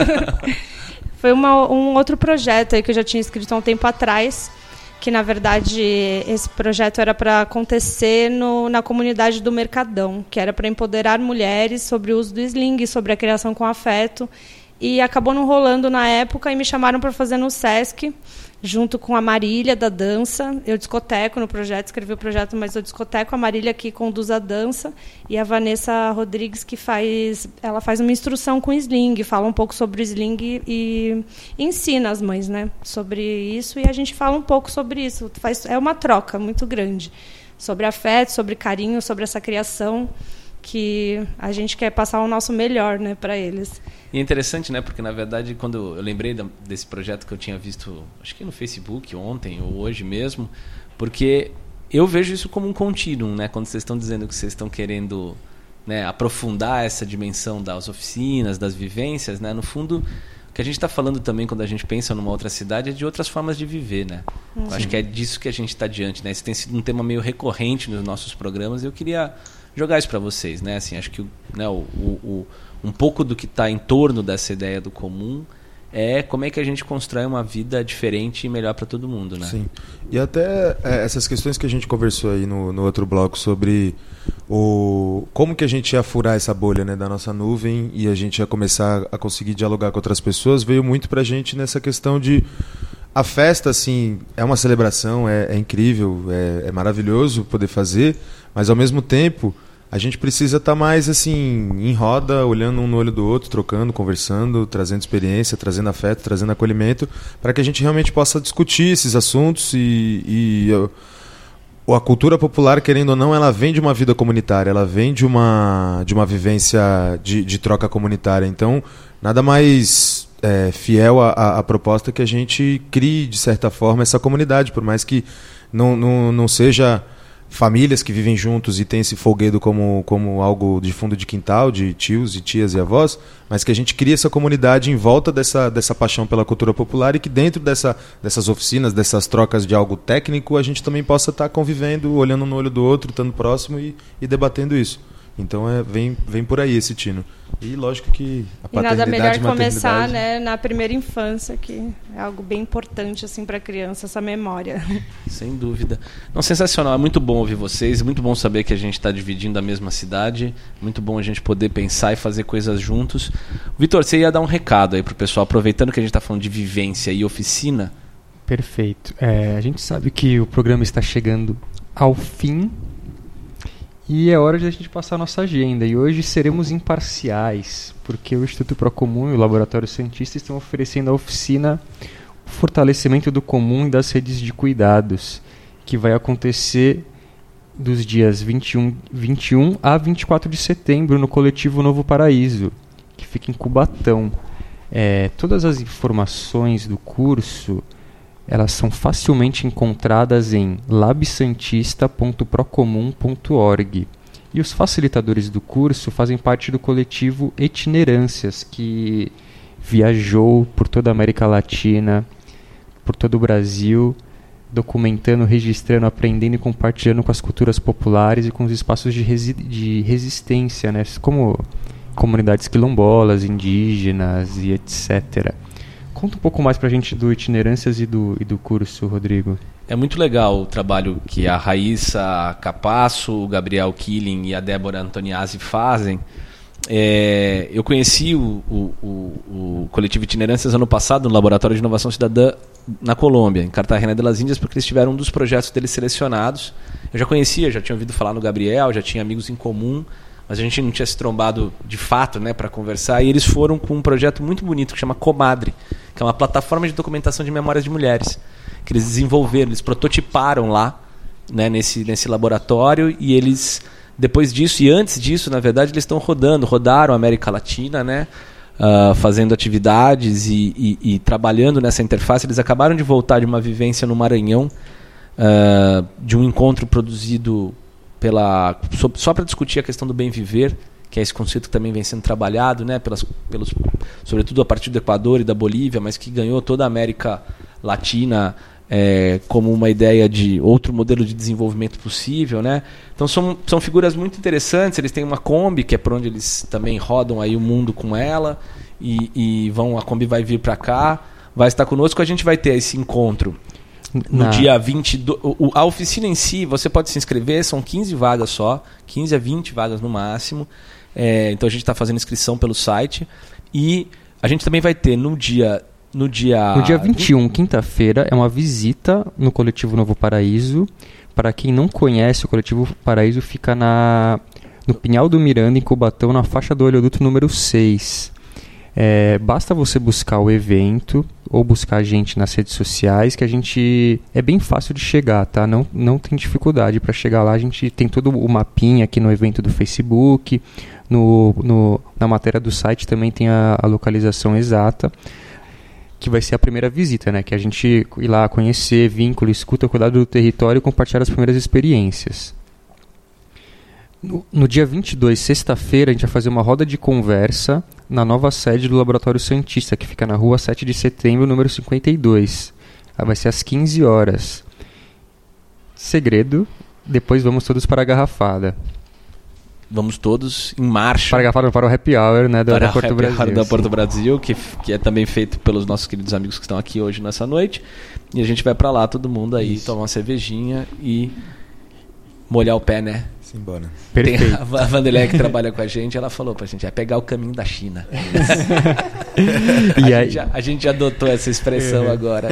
Foi uma, um outro projeto aí que eu já tinha escrito há um tempo atrás, que na verdade esse projeto era para acontecer no, na comunidade do Mercadão, que era para empoderar mulheres sobre o uso do sling, sobre a criação com afeto. E acabou não rolando na época e me chamaram para fazer no Sesc, junto com a Marília da dança. Eu discoteco no projeto, escrevi o projeto, mas eu discoteco. A Marília que conduz a dança e a Vanessa Rodrigues que faz, ela faz uma instrução com sling, fala um pouco sobre o sling e, e ensina as mães, né, sobre isso. E a gente fala um pouco sobre isso. Faz, é uma troca muito grande sobre afeto, sobre carinho, sobre essa criação que a gente quer passar o nosso melhor, né, para eles. E é interessante, né, porque na verdade quando eu lembrei da, desse projeto que eu tinha visto, acho que no Facebook ontem ou hoje mesmo, porque eu vejo isso como um contínuo, né, quando vocês estão dizendo que vocês estão querendo, né, aprofundar essa dimensão das oficinas, das vivências, né, no fundo o que a gente está falando também quando a gente pensa numa outra cidade é de outras formas de viver, né? Uhum. Eu acho que é disso que a gente está diante, né? Isso tem sido um tema meio recorrente nos nossos programas e eu queria jogar isso para vocês, né? Assim, acho que né, o, o, um pouco do que está em torno dessa ideia do comum é como é que a gente constrói uma vida diferente e melhor para todo mundo, né? Sim. E até é, essas questões que a gente conversou aí no, no outro bloco sobre o como que a gente ia furar essa bolha, né, da nossa nuvem e a gente ia começar a conseguir dialogar com outras pessoas, veio muito pra gente nessa questão de a festa, assim, é uma celebração, é, é incrível, é, é maravilhoso poder fazer, mas ao mesmo tempo a gente precisa estar tá mais assim, em roda, olhando um no olho do outro, trocando, conversando, trazendo experiência, trazendo afeto, trazendo acolhimento, para que a gente realmente possa discutir esses assuntos e, e a, a cultura popular, querendo ou não, ela vem de uma vida comunitária, ela vem de uma, de uma vivência de, de troca comunitária. Então, nada mais é, fiel à, à proposta que a gente crie, de certa forma, essa comunidade, por mais que não, não, não seja famílias que vivem juntos e tem esse folguedo como, como algo de fundo de quintal, de tios e tias e avós, mas que a gente cria essa comunidade em volta dessa, dessa paixão pela cultura popular e que dentro dessa, dessas oficinas, dessas trocas de algo técnico, a gente também possa estar convivendo, olhando um no olho do outro, estando próximo e, e debatendo isso. Então é, vem, vem por aí esse tino. E lógico que a paternidade e nada melhor e começar, né, na primeira infância, que é algo bem importante assim, para a criança, essa memória. Sem dúvida. Não, sensacional, é muito bom ouvir vocês, muito bom saber que a gente está dividindo a mesma cidade, muito bom a gente poder pensar e fazer coisas juntos. Vitor, você ia dar um recado aí para o pessoal, aproveitando que a gente está falando de vivência e oficina. Perfeito. É, a gente sabe que o programa está chegando ao fim, e é hora de a gente passar a nossa agenda. E hoje seremos imparciais, porque o Instituto Procomum e o Laboratório Cientista estão oferecendo a oficina o fortalecimento do comum e das redes de cuidados, que vai acontecer dos dias vinte e um, vinte e um a vinte e quatro de setembro no Coletivo Novo Paraíso, que fica em Cubatão. É, todas as informações do curso, elas são facilmente encontradas em labsantista ponto procomum ponto org. E os facilitadores do curso fazem parte do coletivo Itinerâncias, que viajou por toda a América Latina, por todo o Brasil, documentando, registrando, aprendendo e compartilhando com as culturas populares e com os espaços de, resi- de resistência, né? Como comunidades quilombolas, indígenas e etcétera. Conta um pouco mais pra gente do Itinerâncias e do, e do curso, Rodrigo. É muito legal o trabalho que a Raíssa Capasso, o Gabriel Killing e a Débora Antoniazzi fazem. É, eu conheci o, o, o, o Coletivo Itinerâncias ano passado no Laboratório de Inovação Cidadã na Colômbia, em Cartagena de las Índias, porque eles tiveram um dos projetos deles selecionados. Eu já conhecia, já tinha ouvido falar no Gabriel, já tinha amigos em comum, mas a gente não tinha se trombado de fato, né, para conversar. E eles foram com um projeto muito bonito que chama Comadre, que é uma plataforma de documentação de memórias de mulheres, que eles desenvolveram, eles prototiparam lá, né, nesse, nesse laboratório, e eles, depois disso, e antes disso, na verdade, eles estão rodando, rodaram a América Latina, né, uh, fazendo atividades e, e, e trabalhando nessa interface. Eles acabaram de voltar de uma vivência no Maranhão, uh, de um encontro produzido pela, só para discutir a questão do bem viver, que é esse conceito que também vem sendo trabalhado, né, pelas, pelos, sobretudo a partir do Equador e da Bolívia, mas que ganhou toda a América Latina é, como uma ideia de outro modelo de desenvolvimento possível, né? Então são, são figuras muito interessantes. Eles têm uma Kombi, que é por onde eles também rodam aí o mundo com ela, e, e vão, a Kombi vai vir para cá, vai estar conosco. A gente vai ter esse encontro no Na... dia vinte e dois. O, a oficina em si, você pode se inscrever, são quinze vagas só, quinze a vinte vagas no máximo. É, então a gente está fazendo inscrição pelo site. E a gente também vai ter no dia... No dia... no dia vinte e um, quinta-feira, é uma visita no Coletivo Novo Paraíso. Para quem não conhece, o Coletivo Paraíso fica na, no Pinhal do Miranda, em Cubatão, na faixa do oleoduto número seis. É, basta você buscar o evento ou buscar a gente nas redes sociais, que a gente é bem fácil de chegar, tá? Não, não tem dificuldade para chegar lá. A gente tem todo o mapinha aqui no evento do Facebook, no, no, na matéria do site também tem a, a localização exata, que vai ser a primeira visita, né? Que a gente ir lá conhecer, vínculo, escuta, cuidado do território e compartilhar as primeiras experiências. No, no dia vinte e dois, sexta-feira, a gente vai fazer uma roda de conversa na nova sede do Laboratório Santista, que fica na rua sete de setembro, número cinquenta e dois. Aí vai ser às quinze horas. Segredo, depois vamos todos para a garrafada. Vamos todos em marcha. Para a garrafada, para o happy hour, né, da, para da Porto o Brasil. Para da Porto Brasil, que, que é também feito pelos nossos queridos amigos que estão aqui hoje nessa noite. E a gente vai para lá, todo mundo aí, Isso. tomar uma cervejinha e molhar o pé, né? Simbora. Tem a, a Vanderlei que trabalha com a gente, ela falou pra gente, é pegar o caminho da China. e a, aí... gente já, a gente já adotou essa expressão é. agora.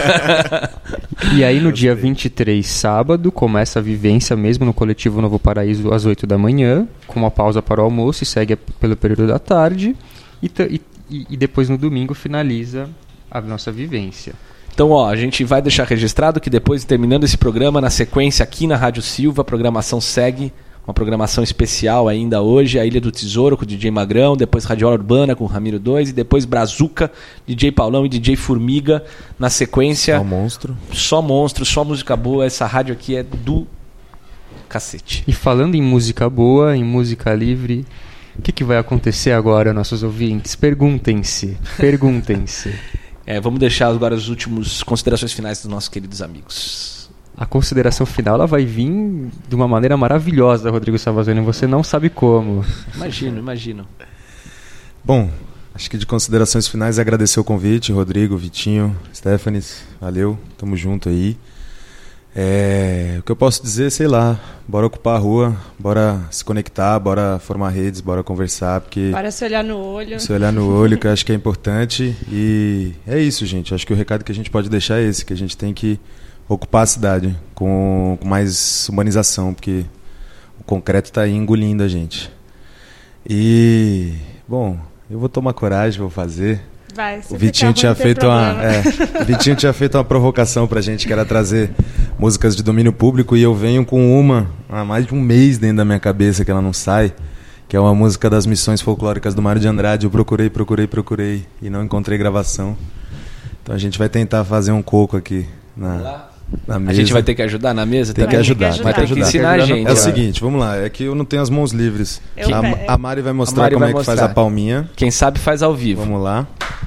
E aí no dia vinte e três, sábado, começa a vivência mesmo no Coletivo Novo Paraíso às oito da manhã, com uma pausa para o almoço e segue pelo período da tarde. E, e, e depois no domingo finaliza a nossa vivência. Então, ó, a gente vai deixar registrado que depois, terminando esse programa, na sequência aqui na Rádio Silva, a programação segue, uma programação especial ainda hoje, a Ilha do Tesouro com o D J Magrão, depois Radiola Urbana com o Ramiro dois e depois Brazuca, D J Paulão e D J Formiga na sequência. Só monstro. Só monstro, só música boa. Essa rádio aqui é do cacete. E falando em música boa, em música livre, o que, que vai acontecer agora, nossos ouvintes? Perguntem-se, perguntem-se. É, vamos deixar agora as últimas considerações finais dos nossos queridos amigos. A consideração final ela vai vir de uma maneira maravilhosa, Rodrigo Savazani. Você não sabe como. Imagino, imagino. Bom, acho que de considerações finais agradecer o convite, Rodrigo, Vitinho, Stefanes, valeu, tamo junto aí. É, o que eu posso dizer, sei lá, bora ocupar a rua, bora se conectar, bora formar redes, bora conversar, porque... Bora se olhar no olho. Se olhar no olho, que eu acho que é importante. E é isso, gente. Acho que o recado que a gente pode deixar é esse, que a gente tem que ocupar a cidade com, com mais humanização, porque o concreto está aí engolindo a gente. E, bom, eu vou tomar coragem, vou fazer. Vai, se O Vitinho ficar tinha ruim, não tem feito uma, problema. é, o Vitinho tinha feito uma provocação pra gente, que era trazer músicas de domínio público, e eu venho com uma há mais de um mês dentro da minha cabeça que ela não sai, que é uma música das Missões Folclóricas do Mário de Andrade. Eu procurei, procurei, procurei e não encontrei gravação. Então a gente vai tentar fazer um coco aqui na, na mesa. A gente vai ter que ajudar na mesa Tem também? que ajudar, Vai ter que ensinar a gente. É o seguinte, vamos lá, é que eu não tenho as mãos livres. Eu pego. A, a Mari vai mostrar Mari como vai é que faz mostrar. a palminha. Quem sabe faz ao vivo. Vamos lá.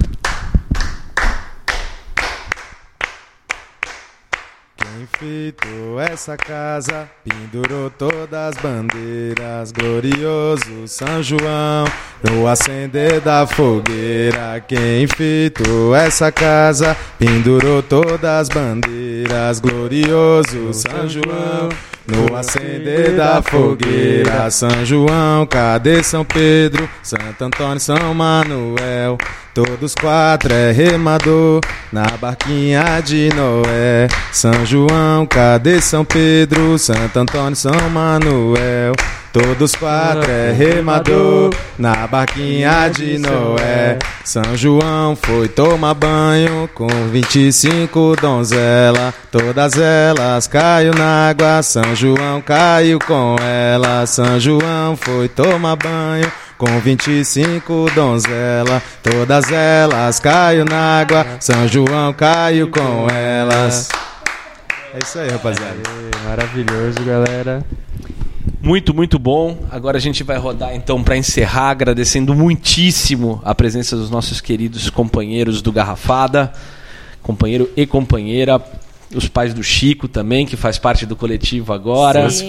Quem enfeitou essa casa, pendurou todas as bandeiras, glorioso São João, no acender da fogueira. Quem enfeitou essa casa, pendurou todas as bandeiras, glorioso São João, no acender da fogueira. São João, cadê São Pedro, Santo Antônio, São Manuel? Todos quatro é remador na barquinha de Noé. São João, cadê São Pedro, Santo Antônio, São Manuel? Todos quatro é remador na barquinha de Noé. São João foi tomar banho com vinte e cinco donzelas. Todas elas caiu na água, São João caiu com ela. São João foi tomar banho com vinte e cinco donzelas. Todas elas caiu na água, São João caiu com elas. É isso aí, rapaziada. Aê, maravilhoso, galera. Muito, muito bom. Agora a gente vai rodar então para encerrar, agradecendo muitíssimo a presença dos nossos queridos companheiros do Garrafada, companheiro e companheira, os pais do Chico também, que faz parte do coletivo agora. Sim.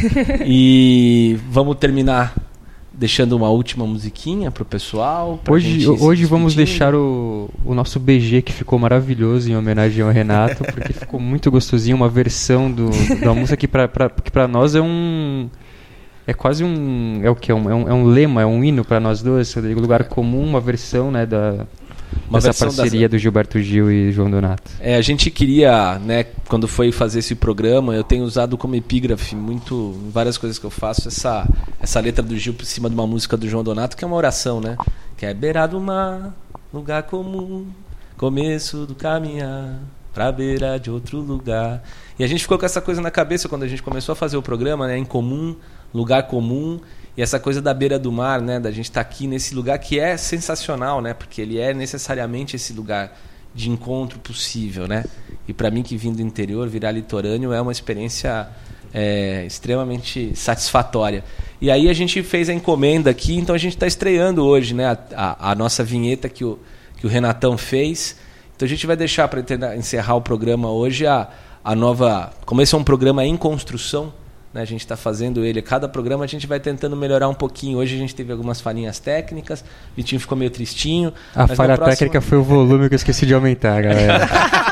E vamos terminar deixando uma última musiquinha pro pessoal. pra Hoje, gente ir se hoje vamos despedindo. deixar o, o nosso B G, que ficou maravilhoso, em homenagem ao Renato, porque ficou muito gostosinho, uma versão do, da música que pra, pra, que pra nós é um... É quase um... É o que? É um, é um, é um lema, é um hino pra nós dois, Rodrigo. Lugar comum, uma versão, né, da... Uma Essa versão parceria das- do Gilberto Gil e João Donato. É, a gente queria, né, quando foi fazer esse programa, eu tenho usado como epígrafe muito, em várias coisas que eu faço, essa, essa letra do Gil por cima de uma música do João Donato, que é uma oração, né? Que é beira do mar, lugar comum, começo do caminhar, pra beira de outro lugar. E a gente ficou com essa coisa na cabeça quando a gente começou a fazer o programa, né? Em comum, lugar comum, e essa coisa da beira do mar, né? Da gente estar aqui nesse lugar que é sensacional, né? Porque ele é necessariamente esse lugar de encontro possível, né? E para mim que vim do interior, virar litorâneo é uma experiência é, extremamente satisfatória. E aí a gente fez a encomenda aqui, então a gente está estreando hoje, né? A, a, a nossa vinheta que o, que o Renatão fez. Então a gente vai deixar para encerrar o programa hoje a, a nova... Como esse é um programa em construção, né, a gente está fazendo ele, cada programa a gente vai tentando melhorar um pouquinho. Hoje a gente teve algumas falhinhas técnicas, o Vitinho ficou meio tristinho. A mas falha na próxima... técnica foi o volume que eu esqueci de aumentar, galera.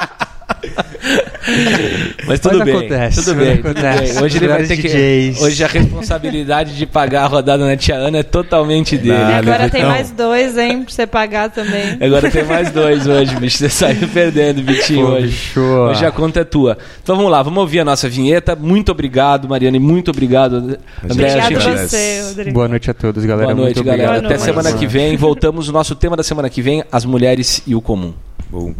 Mas tudo Mas bem, acontece, tudo bem, tudo acontece. bem. Hoje ele vai ter que, D Js. hoje a responsabilidade de pagar a rodada na Tia Ana é totalmente dele. E agora tem Então, mais dois, hein, pra você pagar também. Agora tem mais dois hoje, bicho. Você saiu perdendo, Vitinho, Pô, hoje. bicho. Hoje a conta é tua. Então vamos lá, vamos ouvir a nossa vinheta. Muito obrigado, Mariana, e muito obrigado, André. Obrigado gente- a você, Rodrigo. Boa noite a todos, galera. Boa noite, Muito galera. obrigado. Até Boa semana noite. que vem. Voltamos. O nosso tema da semana que vem, as mulheres e o comum. Bom.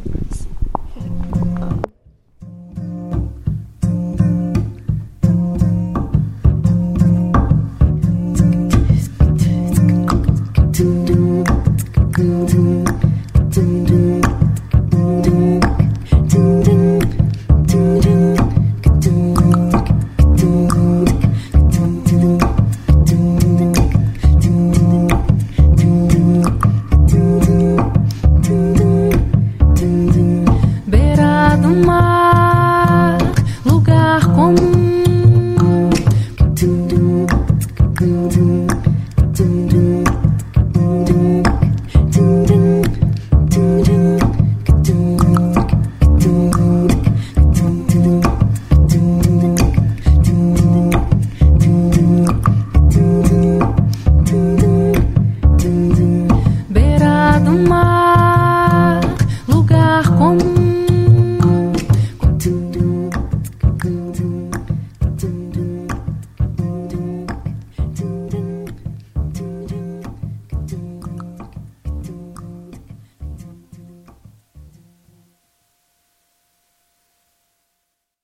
Beira do mar, lugar comum. Beira do mar.